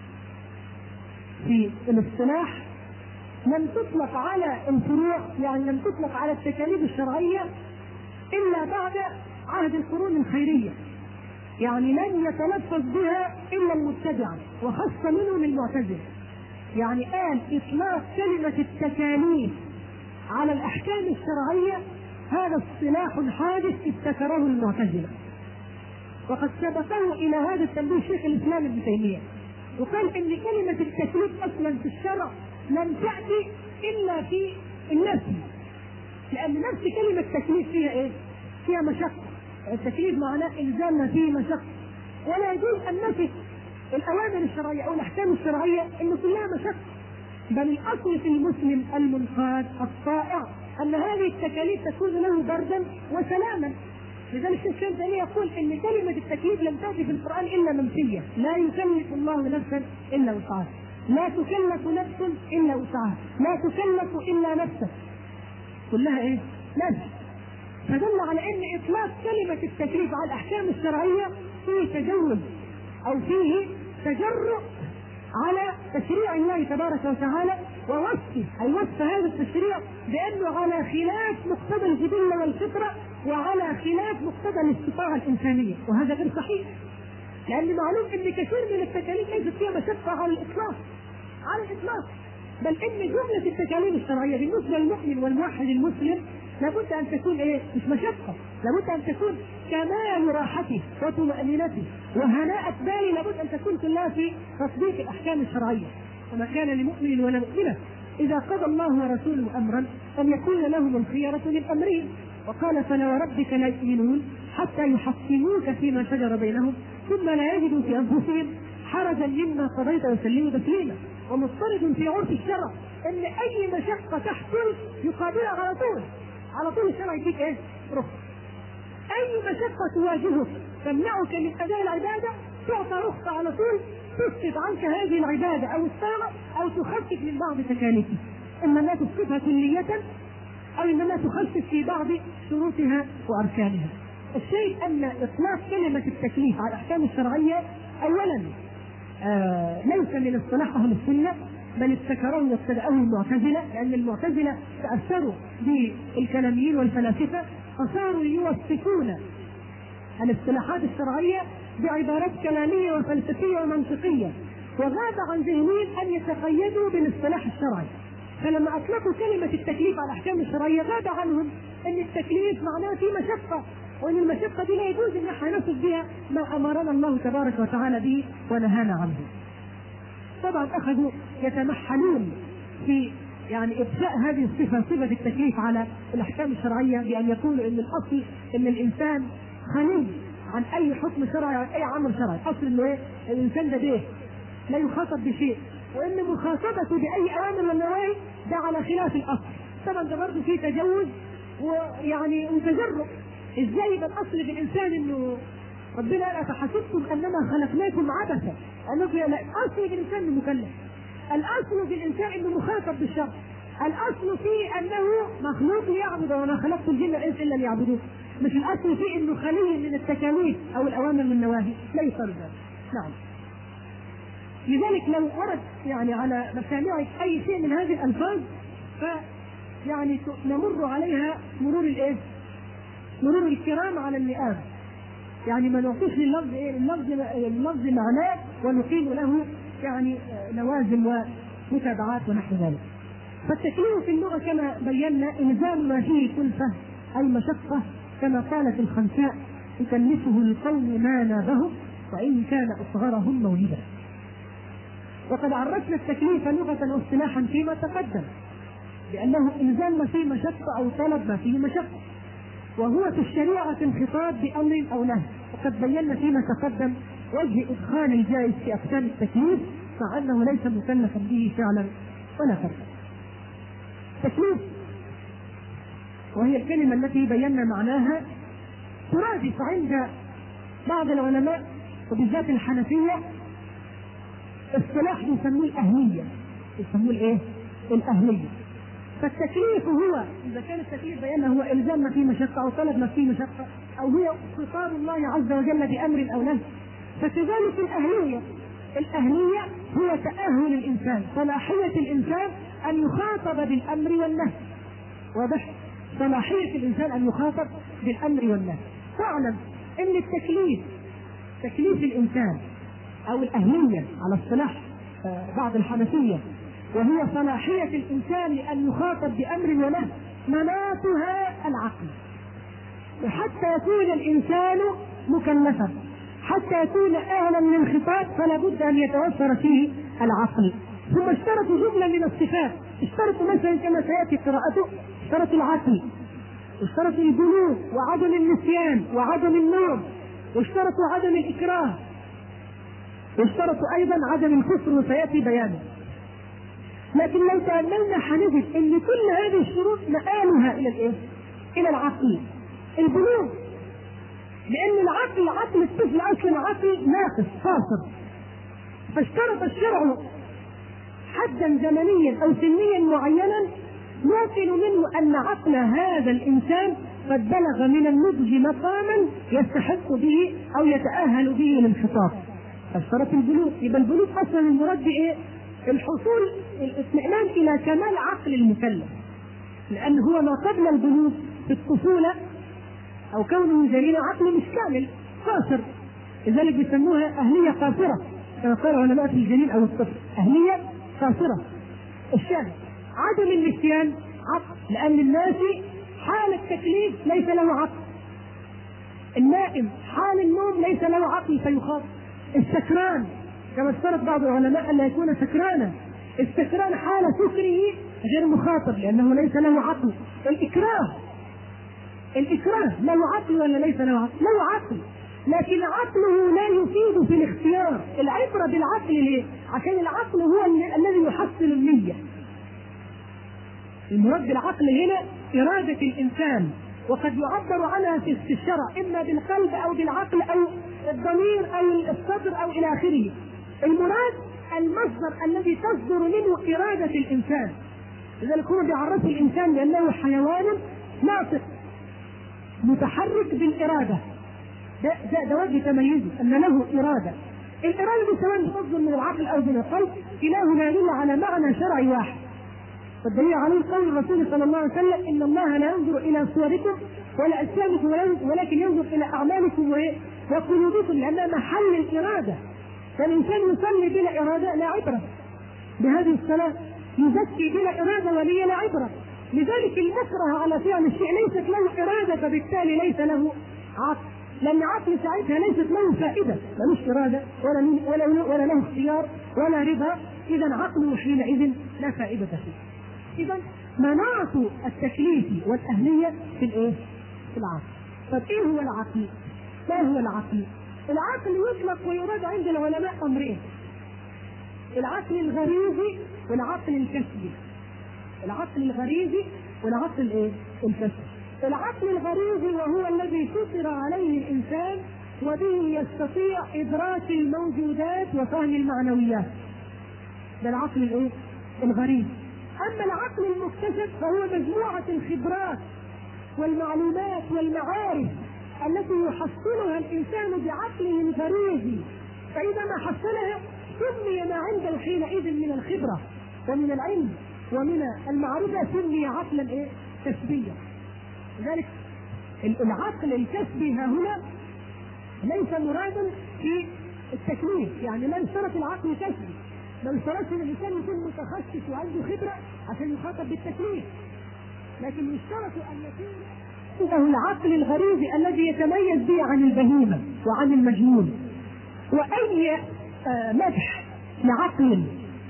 في الاصطلاح لم تطلق على الفروع، يعني لم تطلق على التكاليف الشرعية إلا بعد عهد القرون الخيرية، يعني لن يتلفظ بها إلا المبتدعة وخاصة منهم المعتزلة. يعني قال إطلاق كلمة التكاليف على الأحكام الشرعية هذا اصطلاح حادث ابتكره المعتزلة، وقد سبقه إلى هذا التنبيه شيخ الإسلام ابن تيمية، وقال إن كلمة التكليف أصلا في الشرع لم تأتي إلا في النفي، لأن نفس كلمة تكليف فيها إيه؟ فيها مشقة. التكليف معناه إلزام ما فيه مشقة، ولا يجوز أن نفي الأوامر الشرعية أو الأحكام الشرعية إن كلها مشقة، بل الأصل في المسلم المنقاد الطائع أن هذه التكاليف تكون له بردا وسلاما. لذلك الشيخ ابن تيمية يقول إن كلمة التكليف لم تأتي في القرآن إلا منفية، لا يكلف الله نفسا إلا وسعها، لا تكلف نفس إلا وسعها، لا تكلف إلا نفسك، كلها إيه؟ نفس. فدل على أن إطلاق كلمة التكليف على الأحكام الشرعية فيه تجوز أو فيه تجرؤ على تشريع الله تبارك وتعالى ووصفه، أي وصف هذا التشريع بأنه على خلاف مقتضى الجبلة والفطرة وعلى خلاف مقتضى الاستطاعة الإنسانية، وهذا غير صحيح. لأن معلوم أن كثير من التكاليف ليست فيها مشقة على الإطلاق، على الإطلاق، بل إن جملة التكاليف الشرعية بالنسبة للمؤمن والموحد المسلم لابد أن تكون إيه؟ مش مشقة، لابد أن تكون كمال راحته وطمأنينته وهناءة باله، لابد أن تكون كلها في تطبيق الأحكام الشرعية. وما كان لمؤمن ولا مؤمنة إذا قضى الله ورسوله أمرا أن يكون لهم الخيرة من أمرهم، وقال فلا وربك لا يؤمنون حتى يحكموك فيما شجر بينهم ثم لا يجدوا في أنفسهم حرجا مما قضيت وسلموا تسليما. ومضطرد في عرف الشرع ان اي مشقه تحصل يقابلها على طول، على طول الشرع يديك ايه؟ رخصه. اي مشقه تواجهك تمنعك من اداء العباده تعطى رخصه على طول، تسقط عنك هذه العباده او الطاعه او تخفف من بعض تكاليفها، اما لا تسقطها كليه او انما تخفف في بعض شروطها واركانها. الشيء ان اطلاق كلمه التكليف على الاحكام الشرعيه اولا آه ليس من اصطلاح اهل السنه، بل ابتكروه وابتدأوه المعتزله، لان المعتزله تاثروا بالكلاميين والفلاسفه فصاروا يوصفون الاصطلاحات الشرعيه بعبارات كلاميه وفلسفيه ومنطقيه، وغاب عن ذهنهم ان يتقيدوا بالاصطلاح الشرعي. فلما اطلقوا كلمه التكليف على الاحكام الشرعيه غاب عنهم ان التكليف معناه في مشقه، وان المشقه دي لا يجوز ان احنا نصف بها ما امرنا الله تبارك وتعالى به ونهانا عنه. طبعا اخذوا يتمحلون في يعني ابداء هذه الصفه، صفه التكليف على الاحكام الشرعيه، بان يقولوا ان الاصل ان الانسان خليل عن اي حكم شرعي عن اي عمل شرعي، اصل انه ايه؟ الانسان ده بيه لا يخاطب بشيء، وان مخاطبته باي اوامر والنواهي ده على خلاف الاصل. طبعا ده برضه فيه تجوز ويعني وتجرؤ. ازاي يبقى الاصل في الانسان انه ربنا قال افحسبتم انما خلقناكم عبثا؟ انه الاصل في الانسان انه مكلف، الاصل في الانسان انه مخاطب بالشرع، الاصل فيه انه مخلوق يعبد وما خلقت الجن والانس الا ليعبدون، مش الاصل فيه انه خليل من التكاليف او الاوامر والنواهي، ليس ذلك. نعم. لذلك لو ورد يعني على مسامعك اي شيء من هذه الالفاظ ف يعني نمر عليها مرور الايه؟ مرور الكرام على اللئام، يعني ما نعطيش لللفظ ايه؟ اللفظ اللفظ معناه ونقيم له يعني لوازم ومتابعات ونحو ذلك. فالتكليف في اللغه كما بينا الزام ما فيه كلفه اي مشقه، كما قالت الخنساء يكلفه القوم ما نابه وان كان اصغرهم مولدا. وقد عرفنا التكليف لغه واصطلاحا فيما تقدم بانه الزام ما فيه مشقه او طلب ما فيه مشقه، وهو في الشريعه الخطاب بامر او نهي. وقد بينا فيما تقدم وجه ادخال الجائز في اقسام التكليف مع انه ليس مكلفا به فعلا ولا فرقا. تكليف وهي الكلمه التي بينا معناها ترادف عند بعض العلماء وبالذات الحنفيه اصطلاح يسموه الاهليه، يسموه الايه؟ الاهليه. فالتكليف هو اذا كان التكليف بيانه هو الزام ما فيه مشقه او طلب ما فيه مشقه او هو خطاب الله عز وجل بامر او نهي، فكذلك الاهليه. الاهليه هو تاهل الانسان، صلاحيه الانسان ان يخاطب بالامر والنهي. واضح؟ صلاحيه الانسان ان يخاطب بالامر والنهي. فاعلم ان التكليف تكليف الانسان او الاهليه على اصطلاح بعض الحنفيه وهي صلاحية الإنسان أن يخاطب بأمر ونهي مناطها العقل. وحتى يكون الإنسان مكلفا، حتى يكون أهلا للخطاب فلا بد أن يتوفر فيه العقل. ثم اشترطوا جملة من الصفات، اشترطوا مثلا كما سيأتي قراءته اشترطوا العقل، واشترطوا البلوغ وعدم النسيان وعدم النوم، واشترطوا عدم الإكراه، واشترطوا أيضا عدم الكفر وسيأتي بيانه. لكن لو تأملنا حنجد ان كل هذه الشروط مآلها الى الايه؟ الى العقل. البلوغ، لان العقل عقل الطفل اصلا عقل ناقص فاصل، فاشترط الشرع حدا زمنيا او سنيا معينا يوصل منه ان عقل هذا الانسان قد بلغ من النضج مقاما يستحق به او يتأهل به للخطاب. فسرت البلوغ. يبقى البلوغ اصلا المراد بايه؟ الحصول الاطمئنان الى كمال عقل المكلف، لان هو ما قبل البلوغ في الطفوله او كونه جنين عقله مش كامل، قاصر، لذلك بيسموها اهليه قاصره كما قال علماء في الجنين او الطفل، اهليه قاصره. الشاهد عدم النسيان عقل، لان الناسي حال التكليف ليس له عقل، النائم حال النوم ليس له عقل فيخاف، السكران كما اشترط بعض العلماء ان يكون سكرانا، السكران حال سكره غير مخاطب لانه ليس له عقل. الاكراه الاكراه له عقل ولا ليس له عقل؟ له عقل، لكن عقله لا يفيد في الاختيار. العبره بالعقل ليه؟ عشان العقل هو الذي يحصل النيه. المراد بالعقل هنا اراده الانسان، وقد يعبر عنها في الشرع اما بالقلب او بالعقل او الضمير او الصدر او الى اخره. المراد المصدر الذي تصدر منه اراده الانسان، لذلك هم بيعرفوا الانسان بانه حيوان ناطق متحرك بالاراده. ده ده, ده وجه تميزه ان له اراده. الاراده دي سواء تصدر من العقل او من القلب، كلاهما يدل على معنى شرعي واحد. والدليل عليه قول الرسول صلى الله عليه وسلم ان الله لا ينظر الى صوركم ولا اجسامكم ولكن ينظر الى اعمالكم وقلوبكم، لانها محل الاراده. فالانسان يصلي بلا اراده لا عبره بهذه الصلاه، يزكي بلا اراده ولي لا عبره. لذلك المكره على فعل الشيء ليست له اراده فبالتالي ليس له عقل، لان عقل ساعتها ليست له فائده، ملوش اراده ولا ولا ولا له اختيار ولا رضا، اذا عقله حينئذ لا فائده فيه. إذا مناط التكليف والأهلية في الإيه؟ في العقل. طب إيه هو العقل؟ ما هو العقل؟ العقل يطلق ويراد عند العلماء أمرين: العقل الغريزي والعقل الكسبي. العقل الغريزي والعقل الإيه؟ الكسبي. العقل الغريزي وهو الذي فطر عليه الإنسان وبه يستطيع إدراك الموجودات وفهم المعنويات. ده العقل الإيه؟ الغريزي. أما العقل المكتسب فهو مجموعة الخبرات والمعلومات والمعارف التي يحصلها الإنسان بعقله الغريزي، فإذا ما حصلها سمي ما عنده حينئذ من الخبرة ومن العلم ومن المعرفة سمي عقلا إيه؟ كسبيا. لذلك العقل الكسبي ها هنا ليس مرادا في التكليف، يعني لا يشترط العقل الكسبي، ما يشترطش ان الانسان يكون متخصص وعنده خبره عشان يخاطب بالتكليف، لكن يشترط ان يكون له العقل الغريزي الذي يتميز به عن البهيمه وعن المجنون. واي آه مدح لعقل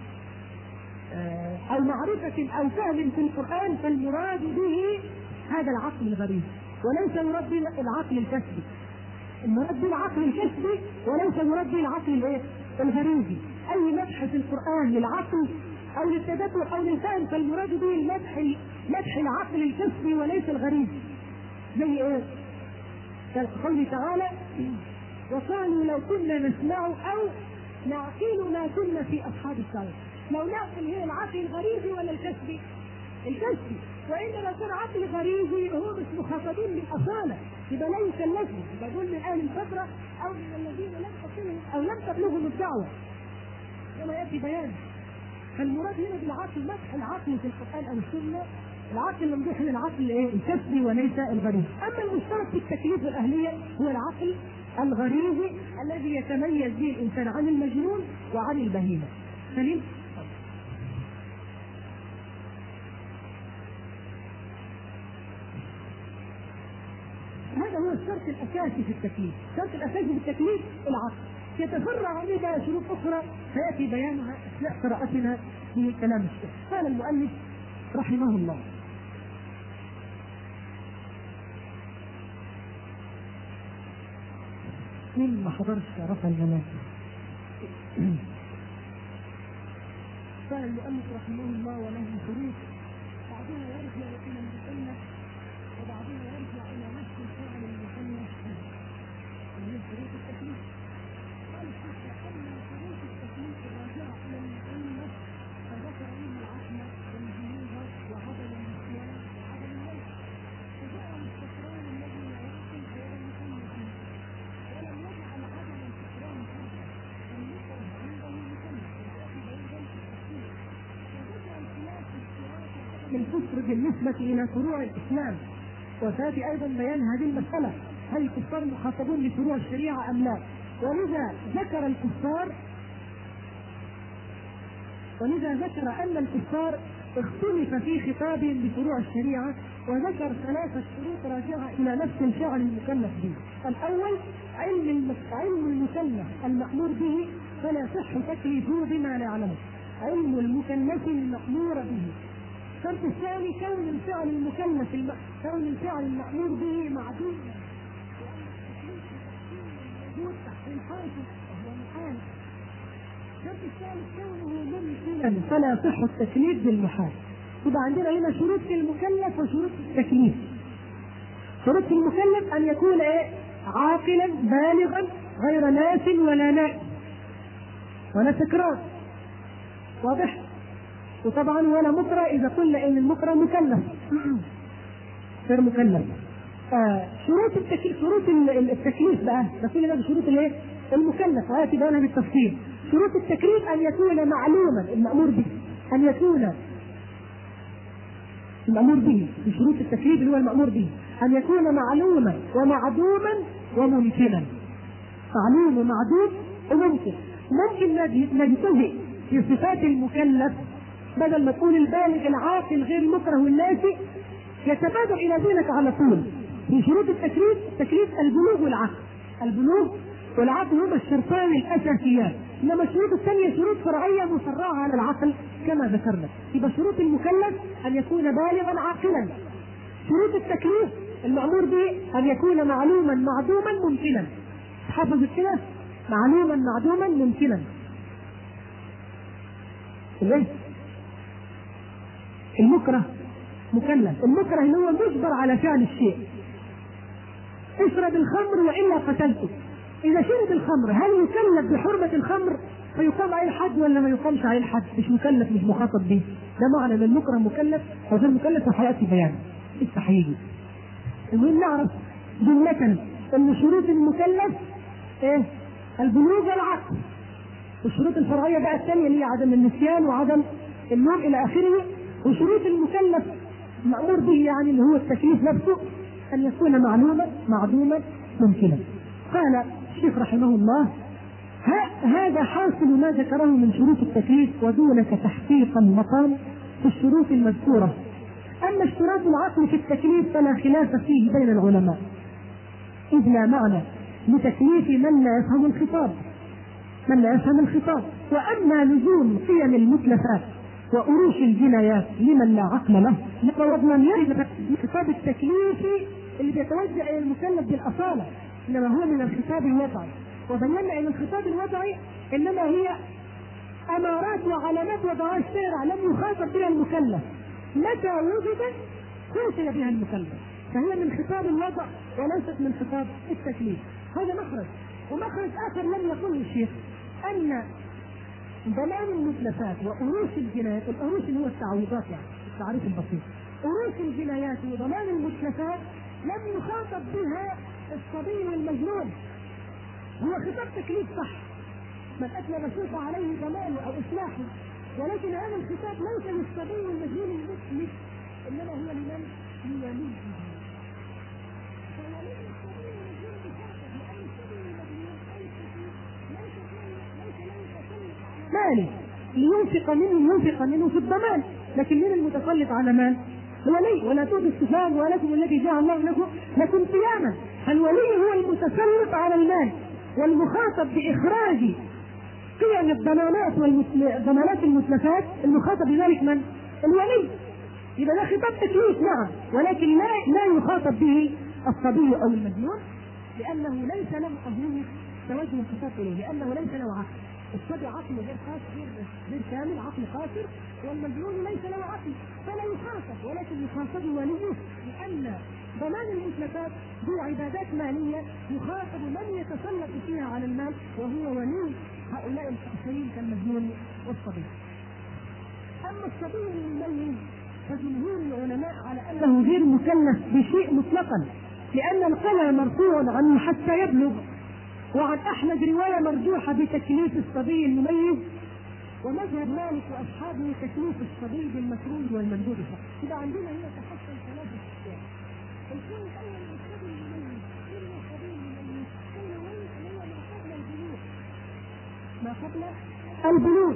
آه او معرفه او فهم في القران فالمراد به هذا العقل الغريزي، وليس المراد به العقل الكسبي. المراد به العقل الكسبي وليس المراد به العقل الايه؟ الغريزي. اي مدح في القران للعقل او للتدبر او للفهم فالمراد به المدح مدح العقل الكسبي وليس الغريزي. زي ايه؟ كقوله تعالى: وقالوا لو كنا نسمع او نعقل ما كنا في اصحاب السعير. لو نعقل هي العقل الغريزي ولا الكسبي؟ الكسبي. والا لو كان عقل غريزي هو مش مخاطبين بالاصاله، يبقى لا يكلفوا، يبقى دول من اهل الفتره او من الذين لم تصلهم او لم تبلغهم الدعوه كما ياتي بيان. فالمراد هنا بالعقل مدح العقل في القران او السنه، العقل ممدوح للعقل ايه؟ الكسبي وليس الغريزي. اما المشترك في التكليف والاهليه هو العقل الغريزي الذي يتميز به الانسان عن المجنون وعن البهيمه. سليم؟ هذا هو الشرط الاساسي في التكليف. الشرط الاساسي في التكليف العقل، يتفرع عليه بقى شروط اخرى سياتي بيانها اثناء قراءتنا في كلام الشيخ. قال المؤلف رحمه الله: مين ما حضرش رفع المناكب؟ قال المؤلف رحمه الله: وله شروط بعضها يرجع الى المثنى وبعضها يرجع الى نفس الفعل المثنى من شروط التكليف. قال الشيخ: اما شروط التكليف الراجعه الى المثنى فذكر منه العقل والجنون وعدم النسيان وعدم الوجه، فجاء الاستقرار الذي لا يمكن غير المثنى فيه، ولم يجعل عدم الفكران فردا الكفر بالنسبة إلى فروع الإسلام، وسيأتي أيضا بيان هذه المسألة، هل الكفار مخاطبون بفروع الشريعة أم لا؟ ولذا ذكر الكفار ولذا ذكر أن الكفار اختلف في خطابهم بفروع الشريعة، وذكر ثلاثة شروط راجعة إلى نفس الفعل المكلف به. الأول علم علم المكلف المأمور به فلا صح تكليفه بما لا يعلمه، علم المكلف المأمور به. الشرط الثاني كون الفعل المكلف الم... كون الفعل المأمور به معدوم موجود تحت الحاكم وهو محال. الشرط الثالث كونه ممكنا فلا صح التكليف بالمحال. يبقى عندنا هنا شروط المكلف وشروط التكليف. شروط المكلف ان يكون ايه؟ عاقلا بالغا غير ناس ولا نائم ولا سكران، واضح؟ وطبعا ولا مكره اذا قلنا ان المكره مكلف غير مكلف. آه شروط التكليف شروط التكليف بقى نقول لنا شروط الايه؟ المكلف، وهاتي بقى بالتفصيل. شروط التكليف ان يكون معلوما المأمور به، ان يكون المأمور به في شروط التكليف اللي هو المأمور به ان يكون معلوما ومعدوما وممكنا. معلوم ومعدوم وممكن. ممكن نجتهد في صفات المكلف بدل ما تقول البالغ العاقل غير المكره والناسي، يتبادر الى ذلك على طول. في شروط التكليف التكليف البلوغ والعقل. البلوغ والعقل هما الشرطان الاساسيان، انما الشروط الثانيه شروط فرعيه مسرعه على العقل كما ذكرنا. يبقى شروط المكلف ان يكون بالغا عاقلا. شروط التكليف المأمور به ان يكون معلوما معدوما ممكنا. حافظ كده؟ معلوما معدوما ممكنا. ليه؟ المكره مكلف. المكره اللي هو مجبر على فعل الشيء. اشرب الخمر والا قتلته. اذا شرب الخمر هل يكلف بحرمه الخمر فيقام عليه الحد ولا ما يقامش عليه الحد؟ مش مكلف، مش مخاطب به. ده معنى ان المكره مكلف او غير مكلف وحياتي بيان لسه هيجي. المهم نعرف جمله ان شروط المكلف ايه؟ البلوغ والعقل. والشروط الفرعيه بقى الثانيه اللي هي عدم النسيان وعدم النوم الى اخره. وشروط المكلف مأمور به يعني اللي هو التكليف نفسه ان يكون معلوما معدوما ممكنا. قال الشيخ رحمه الله: هذا حاصل ما ذكره من شروط التكليف، ودونك تحقيقا مقام في الشروط المذكورة. أما اشتراط العقل في التكليف فلا خلاف فيه بين العلماء، إذ لا معنى لتكليف من لا يفهم الخطاب من لا يفهم الخطاب وأما لزوم قيم المتلفات وأروش الجنايات لمن لا عقل له، لقد يجب الخطاب التكليفي اللي بيتوجه إلى المكلف بالأصالة، إنما هو من الخطاب الوضعي. وبينا أن الخطاب الوضعي إنما هي أمارات وعلامات وضعها الشارع لم يخاطب بها المكلف، متى وجدت خاطب بها المكلف، فهي من خطاب الوضع وليست من خطاب التكليف. هذا مخرج. ومخرج آخر لم يقله الشيخ أن ضمان المتلفات وأروش الجنايات، الأروش اللي هو التعويضات يعني التعريف البسيط، أروش الجنايات وضمان المتلفات لم يخاطب بها الصبي والمجنون. هو خطاب تكليف صح، من أتلف شيخ عليه ضمانه أو إصلاحه، ولكن هذا الخطاب ليس للصبي والمجنون المتلف، إنما هو لمن؟ لوليه. فولي الصبي والمجنون بخاطب، لأن الصبي والمجنون ليس له تسلط على ماله لينفق منه ينفق منه في الضمان، لكن من المتسلط على مال؟ الولي. ولا تؤتوا السفهاء ولكم الذي جعل الله لكم لكم قياما. الولي هو المتسلط على المال، والمخاطب بإخراج قيم الضمانات والضمانات المتلفات المخاطب بذلك من؟ الولي. يبقى ده خطاب تكليف نعم، ولكن لا لا يخاطب به الصبي أو المجنون، لأنه ليس له أهمية توجه الخطاب إليه، لأنه ليس له عقل. الصبي عقل غير قاصر غير غير كامل، عقل قاصر، والمجنون ليس له عقل فلا يخاطب، ولكن يخاطب وليه، لأن ضمان المتلفات هو عبادات مالية يخاطب من يتسلط فيها على المال وهو ولي هؤلاء الشخصين كالمجنون والصبي. أما الصبي المميز فجمهور العلماء على أنه غير مكلف بشيء مطلقا، لأن القلم مرفوع عنه حتى يبلغ. وعن أحمد رواية مرجوحة بتكليف الصبي المميز ومذهب مالك واصحابه تكليف الصبي بالمكروه والمندوب فقط. يبقى عندنا هنا تحصل ثلاثه اشياء. القول الاول الصبي المميز، كل الصبي المميز كل مميز هو ما قبل البلوغ، ما قبل البلوغ.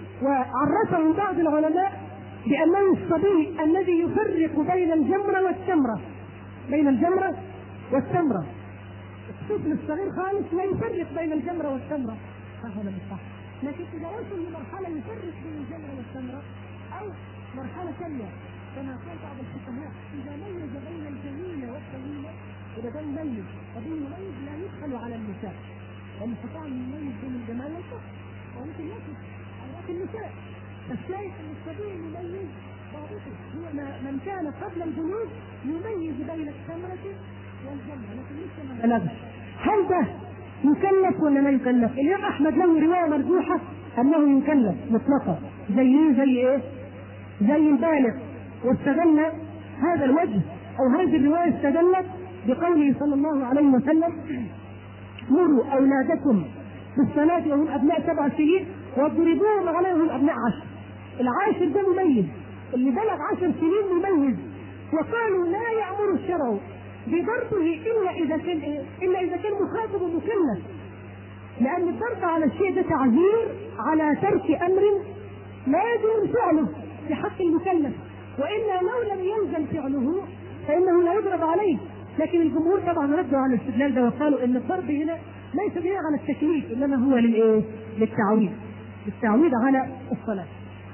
وعرفه بعض العلماء بانه الصبي الذي يفرق بين الجمره والتمره، بين الجمره والتمره. الطفل الصغير خالص لا يفرق بين الجمره والتمره، صح ولا مش صح؟ لكن اذا وصل لمرحله يفرق بين الجمره والتمره او مرحله ثانيه كما قال بعض الفقهاء اذا ميز بين الجميله والطويله اذا كان ميز وبين مميز لا يدخل على النساء، لان استطاع ان يميز بين الجمال والفقر وممكن يصف حياه النساء. فالشاهد ان الصبي المميز ضابطه هو من كان قبل البلوغ يميز بين التمره والجمره لكن لسه ما بلغش. هل ده يكلف ولا لا يكلف؟ الإمام أحمد له رواية مرجوحة أنه يكلف مطلقا، زي زي إيه؟ زي البالغ. واستدل هذا الوجه أو هذه الرواية استدلت بقوله صلى الله عليه وسلم: مروا أولادكم بالصلاة وهم أبناء سبع سنين واضربوهم عليهم وهم أبناء عشر. العاشر ده مميز، اللي بلغ عشر سنين مميز. وقالوا لا يأمر الشرع بضربه الا اذا كان إيه؟ الا اذا كان مخاطب مكلف، لان الضرب على الشيء ده تعذير على ترك امر لازم فعله في حق المكلف، والا لو لم يلزم فعله فانه لا يضرب عليه. لكن الجمهور طبعا ردوا على الاستدلال ده وقالوا ان الضرب هنا ليس بناء على التكليف انما هو للايه؟ للتعويض، للتعويض على الصلاه.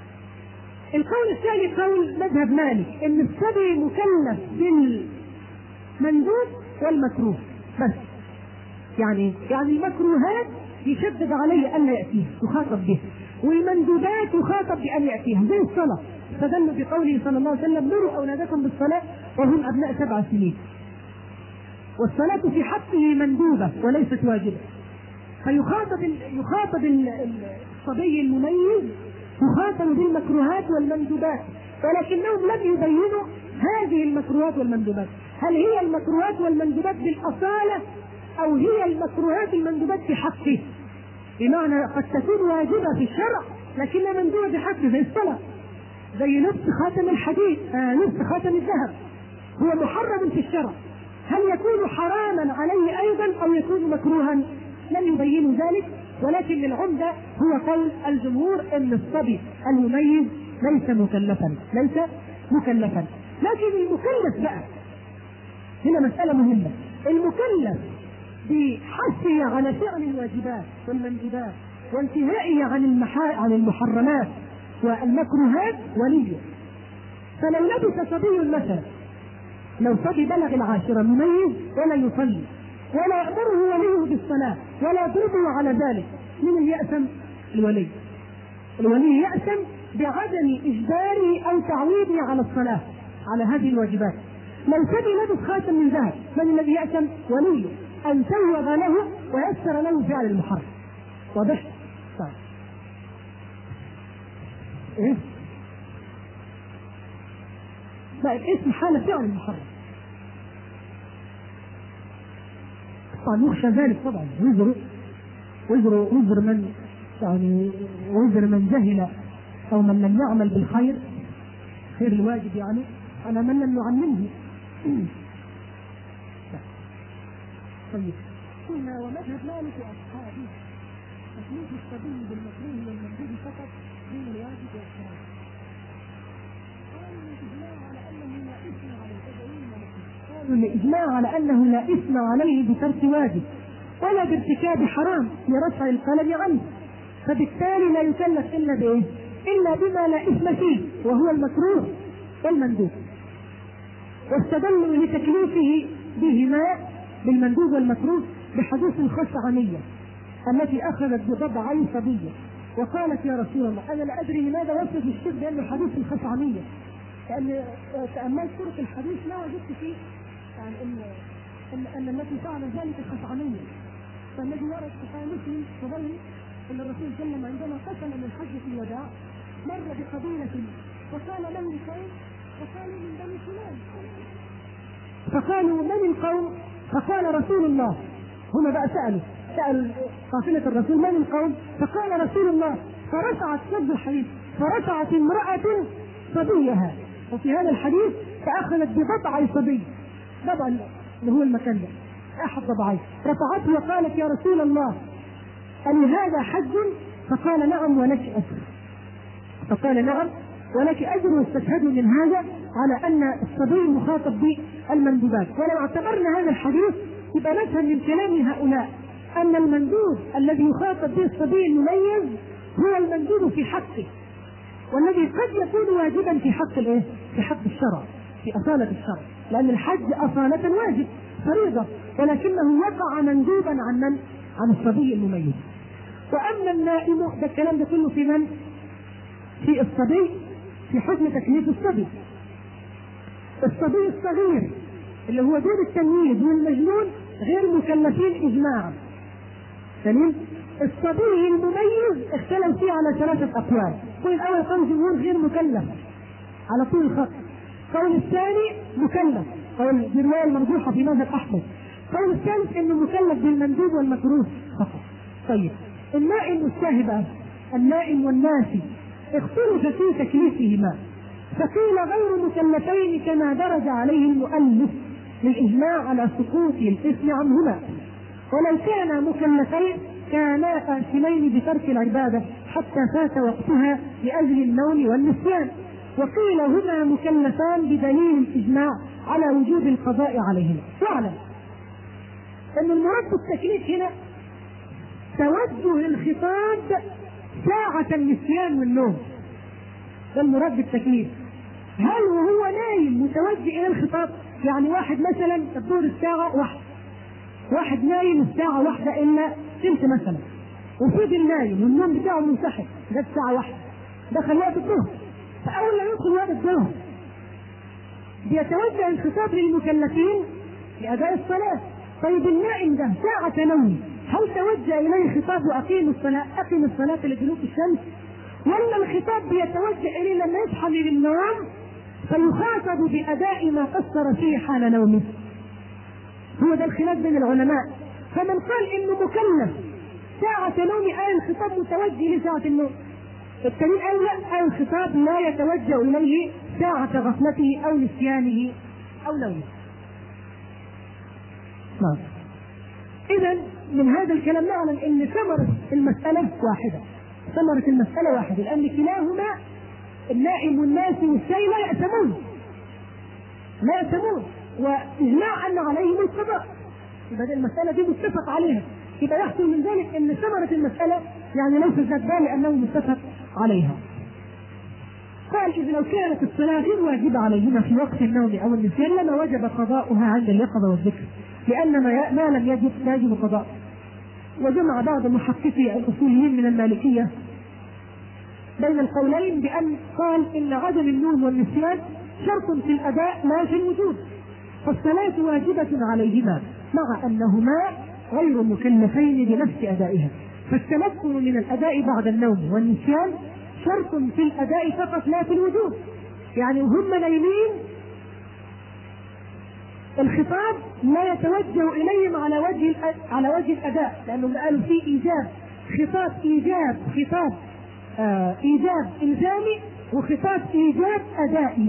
القول الثاني قول مذهب مالك ان الصبي مكلف بال مندوب والمكروه بس. يعني يعني المكروهات يشدد عليه ان لا ياتيها يخاطب به، والمندوبات يخاطب بان ياتيها زي الصلاه. فدل بقوله صلى الله عليه وسلم: مروا اولادكم بالصلاه وهم ابناء سبع سنين. والصلاه في حقه مندوبه وليست واجبه. فيخاطب يخاطب الصبي المميز يخاطب بالمكروهات والمندوبات، ولكنهم لم يبينوا هذه المكروهات والمندوبات. هل هي المكروهات والمندوبات بالأصالة أو هي المكروهات والمندوبات في حقه؟ بمعنى قد تكون واجبة في الشرع لكنها مندوبة في حقه، زي الصلاة، زي لبس خاتم الحديد، آه لبس خاتم الذهب هو محرم في الشرع. هل يكون حراما عليه أيضا أو يكون مكروها؟ لم يبينوا ذلك، ولكن العمدة هو قول الجمهور أن الصبي المميز ليس مكلفا، ليس مكلفا. لكن المكلف بقى هنا مسألة مهمة. المكلف بحثه على فعل الواجبات والمندوبات وانتهائه عن المحا... عن المحرمات والمكروهات وليه. فلو لبس صبي مثلا، لو صبي بلغ العاشرة مميز ولا يصلي ولا يأمره وليه بالصلاة ولا يضربه على ذلك، من اللي يأثم؟ الولي. الولي يأثم بعدم إجباره أو تعويضه على الصلاة على هذه الواجبات. لو صبي لبس خاتم من ذهب، من الذي يأثم؟ وليه، أن سوغ له ويسر له فعل المحرم. واضح؟ طيب. إيه؟ طيب اسم حالة فعل المحرم. طبعا يخشى ذلك طبعا، وزر وزر وزر من يعني وزر من جهل أو من لم يعمل بالخير، خير الواجب يعني، على من لم يعلمه. طيب قلنا ومذهب مالك واصحابه تكليف الصبي بالمكروه والمندوب فقط دون الواجب والحرام. قالوا الاجماع على انه لا اثم على التدعين قالوا الاجماع على انه لا اثم عليه بترك واجب ولا بارتكاب حرام لرفع القلم عنه، فبالتالي لا يكلف الا بايه؟ الا بما لا اثم فيه وهو المكروه والمندوب. واستدلوا لتكليفه بهما بالمندوب والمكروه بحديث الخشعمية التي أخذت بضبعي صبية وقالت: يا رسول الله أنا لا أدري لماذا وصف الشيخ بأنه حديث الخشعمية، لأن تأملت طرق الحديث لا وجدت فيه يعني أن أن, أن التي فعل ذلك الخشعمية. فالذي ورد في صحيح مسلم تبين أن الرسول صلى الله عليه وسلم عندما قسم من حجة الوداع مر بقبيلة فقال: من القوم؟ فقالوا: من بني فلان. فقالوا: من القوم؟ فقال: رسول الله. هنا بقى سألوا سألوا قافلة الرسول: من القوم؟ فقال: رسول الله. فرفعت سد الحديث فرفعت امرأة صبيها، وفي هذا الحديث فأخذت بضبع صبي، ضبع اللي هو المكان ده أحد ضبعيه، رفعته وقالت يا رسول الله أن هذا حج؟ فقال نعم ولك أجر، فقال نعم ولك أجر، واستشهدوا من هذا على أن الصبي مخاطب بالمندوبات. ولو اعتبرنا هذا الحديث يبقى نفهم من كلام هؤلاء أن المندوب الذي يخاطب به الصبي المميز هو المندوب في حقه، والذي قد يكون واجبا في حق الايه؟ في حق الشرع، في أصالة الشرع، لأن الحج أصالة واجب فريضة، ولكنه وقع مندوبا عن من؟ عن الصبي المميز. وأما النائم، ده الكلام ده كله في من؟ في الصبي، في حكم تكليف الصبي. الصبي الصغير اللي هو دون التمييز والمجنون غير مكلفين إجماعا. سليم؟ الصبي المميز اختلف فيه على ثلاثة أقوال. قول الأول قول الجمهور غير مكلف على طول الخط، قول الثاني مكلف، قول الرواية المرجوحة في مذهب أحمد، قول الثالث إنه مكلف بالمندوب والمكروه فقط. طيب النائم والساهب، النائم والناسي اختلف في تكليفهما، فقيل غير مكلفين كما درج عليه المؤلف للإجماع على سقوط الإثم عنهما، ولو كانا مكلفين كانا آثمين بترك العبادة حتى فات وقتها لأجل النوم والنسيان، وقيل هما مكلفان بدليل الإجماع على وجوب القضاء عليهما. واعلم أن المراد بالتكليف هنا توجه الخطاب ساعة النسيان والنوم، ده المراد بالتكليف. هل وهو نايم متوجه إلى الخطاب؟ يعني واحد مثلا الظهر الساعة واحدة، واحد نايم الساعة واحدة إلا ثلث مثلا، وفضل نايم والنوم بتاعه منسحب، ده الساعة واحدة، دخل وقت الظهر، فأول ما يدخل وقت الظهر بيتوجه الخطاب للمكلفين لأداء الصلاة. طيب النائم ده ساعة نوم، هل توجه إليه خطاب أقيم الصلاة أقيم الصلاة لدلوك الشمس، ولا الخطاب بيتوجه إليه لما يصحى من النوم فيخاطب بأداء ما قصر فيه حال نومه؟ هو ده الخلاف بين العلماء. فمن قال إنه مكلف ساعة نوم آية الخطاب متوجه لساعة النوم، الدليل قال لا، آية الخطاب لا يتوجه إليه ساعة غفلته أو نسيانه أو نومه. نعم. إذا من هذا الكلام نعلم أن ثمرة المسألة واحدة، ثمرة المسألة واحدة، لأن كلاهما النائم والناس والسائل لا يأثمون لا يأثمون وإجماع أن عليهم القضاء، يبقى المسألة دي متفق عليها، يبقى يحصل من ذلك أن ثمرة المسألة يعني ليست ذات بال لأنه متفق عليها. قال إذا لو كانت الصلاة غير واجبة عليهما في وقت النوم أو النسيان لما وجب قضاؤها عند اليقظة والذكر، لأن ما لم يجب لا يجب قضاء. وجمع بعض محققي الأصوليين من المالكية بين القولين بأن قال إن عدم النوم والنسيان شرط في الأداء لا في الوجوب، فالصلاة واجبة عليهما مع أنهما غير مكلفين بنفس أدائها، فالتمكن من الأداء بعد النوم والنسيان شرط في الأداء فقط لا في الوجوب. يعني هم نايمين الخطاب لا يتوجه إليهم على وجه على وجه الأداء، لأنهم قالوا في إيجاب خطاب إيجاب خطاب آه إيجاب إلزامي وخطاب إيجاب أدائي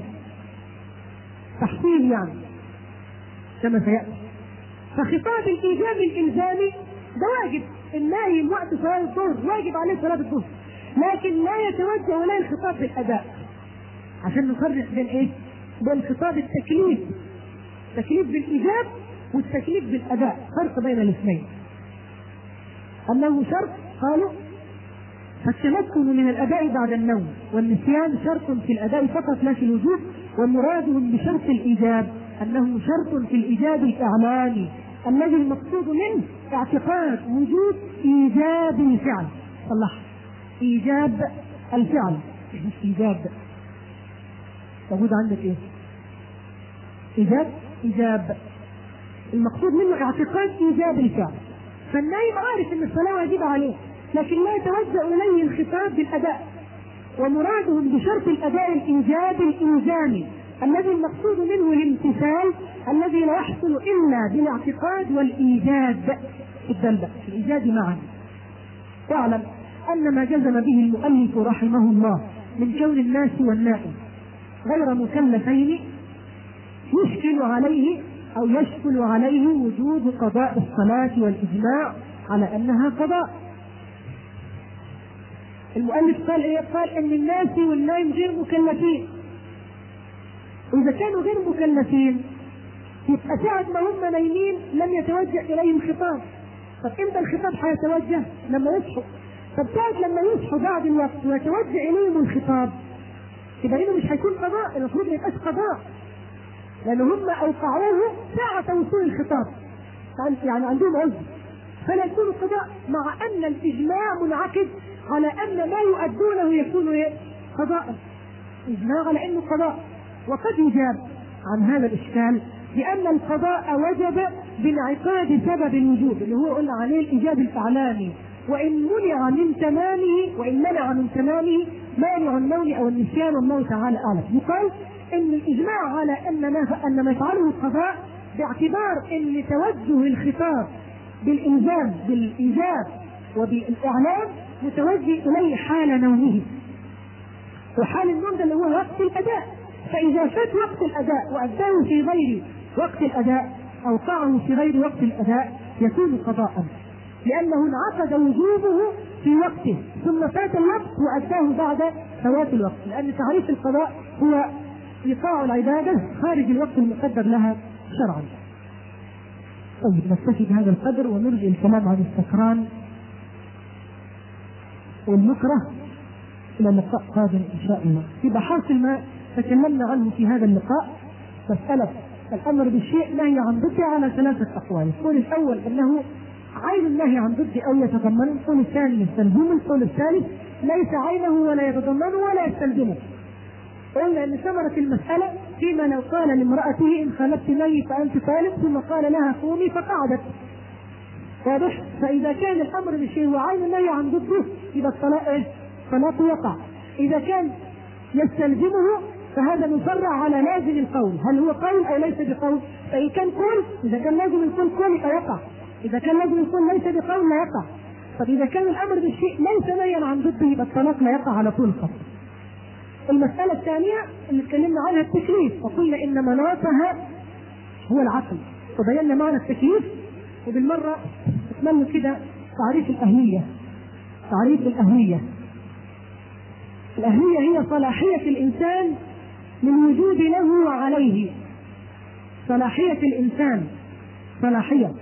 تحصيل يعني كما سيأتي. فخطاب الإيجاب الإلزامي ده واجب، النايم وقت صلاة الظهر واجب عليه صلاة الظهر، لكن لا يتوجه إليه الخطاب بالأداء، عشان نفرق بين إيه؟ بين خطاب التكليف، التكليف بالإيجاب والتكليف بالأداء، فرق بين الاثنين. أنه شرط قالوا فالتمكن من الأداء بعد النوم والنسيان شرط في الأداء فقط لا في الوجوب، ومرادهم بشرط الإيجاب أنه شرط في الإيجاب الإعلاني الذي المقصود منه اعتقاد وجود إيجاب الفعل. صلح إيجاب الفعل مش إيجاب، موجود عندك إيه؟ إيجاب إيجاب المقصود منه اعتقاد إيجاب الفعل، فالنايم عارف أن الصلاة واجبة عليه لكن لا يتوجه إليه الخطاب بالأداء، ومرادهم بشرط الأداء الإيجاب الإلزامي الذي المقصود منه الامتثال الذي لا يحصل إلا بالاعتقاد والإيجاد الدلبة الإيجاد معا. واعلم أن ما جزم به المؤلف رحمه الله من كون الناس والنائم غير مكلفين يشكل عليه أو يشكل عليه وجود قضاء الصلاة والإجماع على أنها قضاء. المؤلف قال إيه؟ قال إن الناس والنائم غير مكلفين، وإذا كانوا غير مكلفين يبقى ساعة ما هم نايمين لم يتوجه إليهم خطاب. طب إمتى الخطاب حيتوجه؟ لما يصحوا. طب ساعة لما يصحوا بعد الوقت ويتوجه إليهم الخطاب يبقى إنه مش هيكون قضاء، المفروض ما يبقاش قضاء، لأن هم أوقعوه ساعة وصول الخطاب، يعني عندهم عذر، فلا يكون قضاء، مع أن الإجماع منعكس على أن ما يؤدونه يكون قضاء، إجماع على أنه قضاء. وقد يجاب عن هذا الإشكال بأن القضاء وجب بانعقاد سبب الوجوب اللي هو قلنا عليه الإيجاب الإعلامي، وإن منع من تمامه وإن منع من تمامه مانع النوم أو النسيان والله تعالى أعلم. يقال إن الإجماع على أن ما أن ما يفعله القضاء باعتبار أن توجه الخطاب بالإلزام بالإيجاب وبالإعلام متوجه إليه حال نومه، وحال النوم ده اللي هو وقت الأداء، فإذا فات وقت الأداء وأداه في غير وقت الأداء أوقعه في غير وقت الأداء يكون قضاء، لأنه انعقد وجوبه في وقته ثم فات الوقت وأداه بعد فوات الوقت، لأن تعريف القضاء هو إيقاع العبادة خارج الوقت المقدر لها شرعا. طيب نكتفي بهذا القدر ونرجع الكلام عن السكران والمكره إلى اللقاء قادم إن شاء الله. يبقى حاصل ما تكلمنا عنه في هذا اللقاء مسألة الأمر بالشيء نهي عن ضده على ثلاثة أقوال. القول الأول أنه عين النهي عن ضده أو يتضمنه، القول الثاني يستلزمه، القول الثالث ليس عينه ولا يتضمنه ولا يستلزمه. قلنا أن ثمرة المسألة فيما لو قال لامرأته إن خلفت مي فأنت طالب ثم قال لها قومي فقعدت، واضح؟ فإذا كان الأمر بالشيء وعين النهي عن ضده يبقى الطلاق إيه؟ طلاق يقع. إذا كان يستلزمه فهذا مفرع على لازم القول، هل هو قول أو ليس بقول؟ فإن كان قول إذا كان لازم القول قول فيقع، إذا كان لازم القول ليس بقول لا يقع. طب إذا كان الأمر بالشيء ليس نهيا عن ضده يبقى الطلاق لا يقع على طول الخط. المسألة الثانية اللي اتكلمنا عنها التكليف، وقلنا إن مناطها هو العقل، وبينا معنى التكليف، وبالمرة اتمنى كده تعريف الأهلية. تعريف الأهلية، الأهلية هي صلاحية الإنسان للوجود له وعليه. صلاحية الإنسان، صلاحية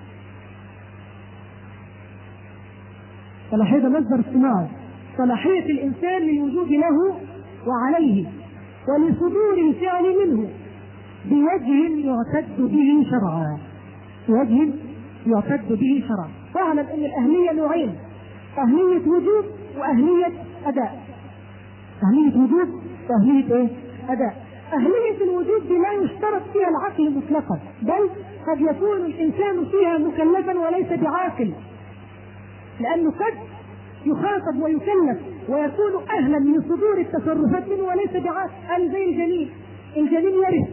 صلاحية ده مصدر صناعي، صلاحية الإنسان للوجود له وعليه ولصدور الفعل منه بوجه يعتد به شرعا، بوجه يعتد به شرعا. واعلم أن الأهلية نوعين، أهلية وجود وأهلية أداء. أهلية وجود وأهلية إيه؟ أداء. أهلية الوجود لا يشترط فيها العقل مطلقا، بل قد يكون الإنسان فيها مكلفا وليس بعاقل، لأنه قد يخاطب ويكلف ويكون أهلا لصدور التصرفات منه وليس بعاقل. قال زي الجنين، الجنين يرث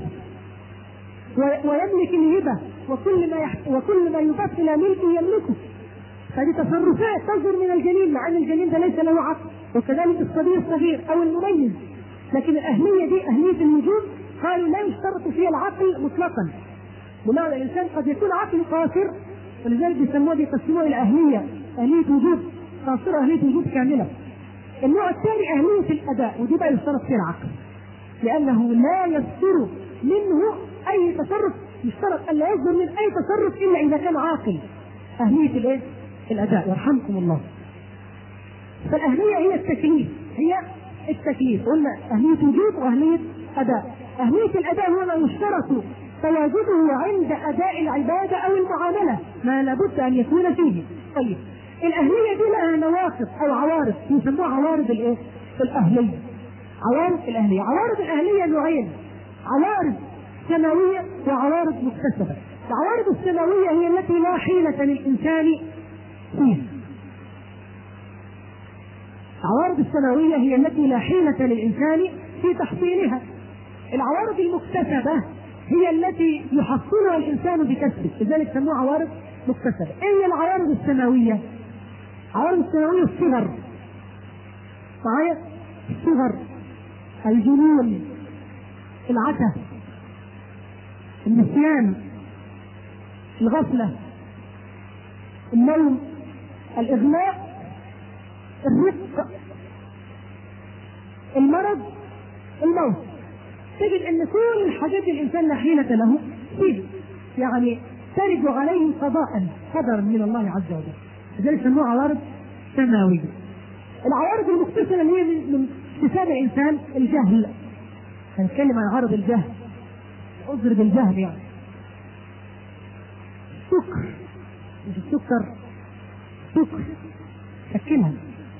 ويملك الهبة وكل ما يح... وكل ما يضاف إلى ملكه يملكه، فهذه تصرفات تصدر من الجنين مع أن الجنين ده ليس له عقل، وكذلك الصبي الصغير أو المميز. لكن الأهلية دي أهلية الوجود قالوا لا يشترط فيها العقل مطلقا، بمعنى الإنسان قد يكون عقل قاصر، ولذلك يسموها بيقسموها إلى أهلية أهلية وجود قاصرة أهلية وجود كاملة. النوع الثاني أهلية الأداء، ودي بقى يشترط فيها العقل، لأنه لا يصدر منه أي تصرف، يشترط أن لا يصدر من أي تصرف إلا إذا كان عاقل. أهلية الإيه؟ الأداء، يرحمكم الله. فالأهلية هي التكليف، هي التكليف. قلنا أهلية وجود وأهلية أداء. أهلية الأداء هو ما يشترط تواجده عند أداء العبادة أو المعاملة، ما لابد أن يكون فيه. طيب الأهلية دي لها نواقص أو عوارض، يسموها عوارض الإيه؟ الأهلية. عوارض الأهلية، عوارض الأهلية نوعين، عوارض سماوية وعوارض مكتسبة. العوارض السماوية هي التي لا حيلة للإنسان فيها. العوارض السماوية هي التي لا حيلة للإنسان في تحصيلها. العوارض المكتسبة هي التي يحصلها الإنسان بكسبه، لذلك سموها عوارض مكتسبة. إيه هي العوارض السماوية؟ عوارض الثانوية الصغر معايا، الصغر، الجنون، العته، النسيان، الغفلة، النوم، الإغماء، الرفق، المرض، الموت. تجد ان كل الحاجات الانسان لا حيلة له فيه، يعني ترد عليه قضاء قدر من الله عز وجل. لذلك يسموها عوارض سماوية. العوارض المختصرة اللي هي من اكتساب الانسان الجهل. هنتكلم عن عرض الجهل، عذر بالجهل يعني. السكر، مش السكر، سكر شكلها،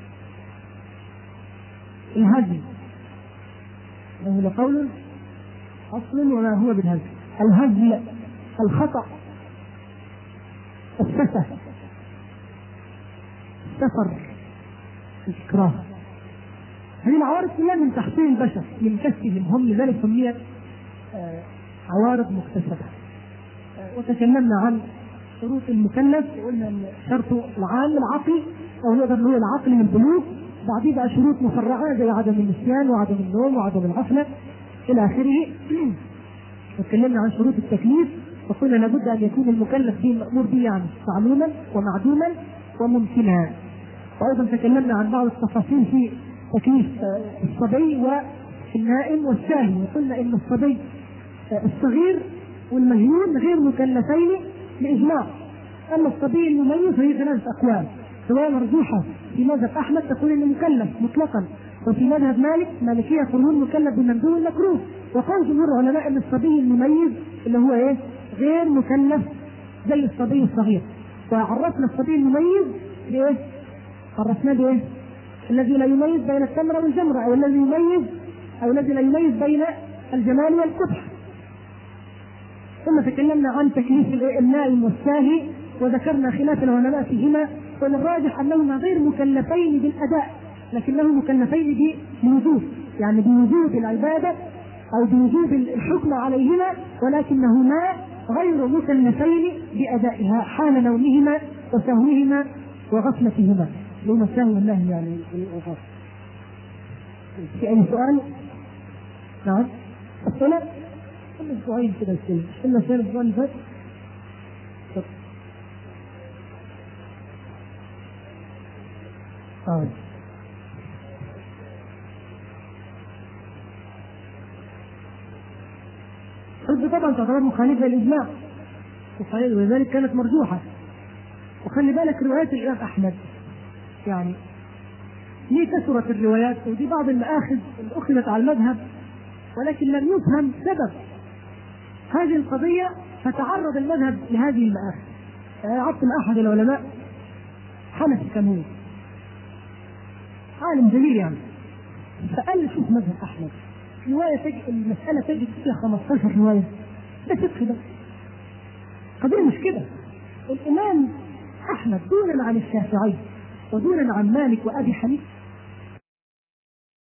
الهزل وهو لقول أصل وما هو بالهزل، الهزل، الخطأ، السفه، السفر، الإكراه. هذه العوارض كلها من تحصيل البشر من كسبهم هم، لذلك سميت عوارض مكتسبة. وتكلمنا عن شروط المكلف، وقلنا ان شرطه العام العقل، او نقدر نقول العقل من البلوغ. بعدين بقى شروط مفرعه زي عدم النسيان وعدم النوم وعدم الغفله الى اخره. وتكلمنا عن شروط التكليف، وقلنا لابد ان يكون المكلف به مامور به، يعني معلوما ومعدوما وممكنا. وايضا تكلمنا عن بعض التفاصيل في تكليف الصبي والنائم والساهي، وقلنا ان الصبي الصغير والمجنون غير مكلفين باجماع. اما الصبي المميز فهي ثلاثه اقوال، سواء مرجوحه في مذهب احمد تقول انه مكلف مطلقا، وفي مذهب مالك مالكيه يقولون مكلف بمندوب المكروه، وقول جمهور العلماء ان الصبي المميز اللي هو ايه؟ غير مكلف زي الصبي الصغير. وعرفنا الصبي المميز بايه؟ عرفناه بايه؟ الذي لا يميز بين التمره والجمره، او الذي يميز او الذي لا يميز بين الجمال والقبح. ثم تكلمنا عن تكليف النائم والساهي، وذكرنا خلاف العلماء فيهما، والراجح انهما غير مكلفين بالاداء، لكنهم مكلفين بوجوب، يعني بوجوب العباده او بوجوب الحكم عليهما، ولكنهما غير مكلفين بادائها حال نومهما وسهوهما وغفلتهما. لما السهو والنهي يعني الغفله. في اي سؤال؟ نعم. الصلاه كل اسبوعين كده يصير الا سنه الاسبوع اللي فات. اه حجة طبعا تعتبر مخالفة للإجماع، ولذلك كانت مرجوحة. وخلي بالك روايات الإمام أحمد يعني ليه كثرت الروايات، ودي بعض المآخذ اللي أخذت على المذهب، ولكن لم يفهم سبب هذه القضية فتعرض المذهب لهذه المآخذ. عبد أحد العلماء حنفي كان هو عالم جليل يعني، فقال شوف مذهب أحمد رواية تجد المسألة تجد فيها خمستاشر رواية، ده فقه ده. قضية مش كده. الإمام أحمد دونا عن الشافعي ودونا عن مالك وأبي حنيفة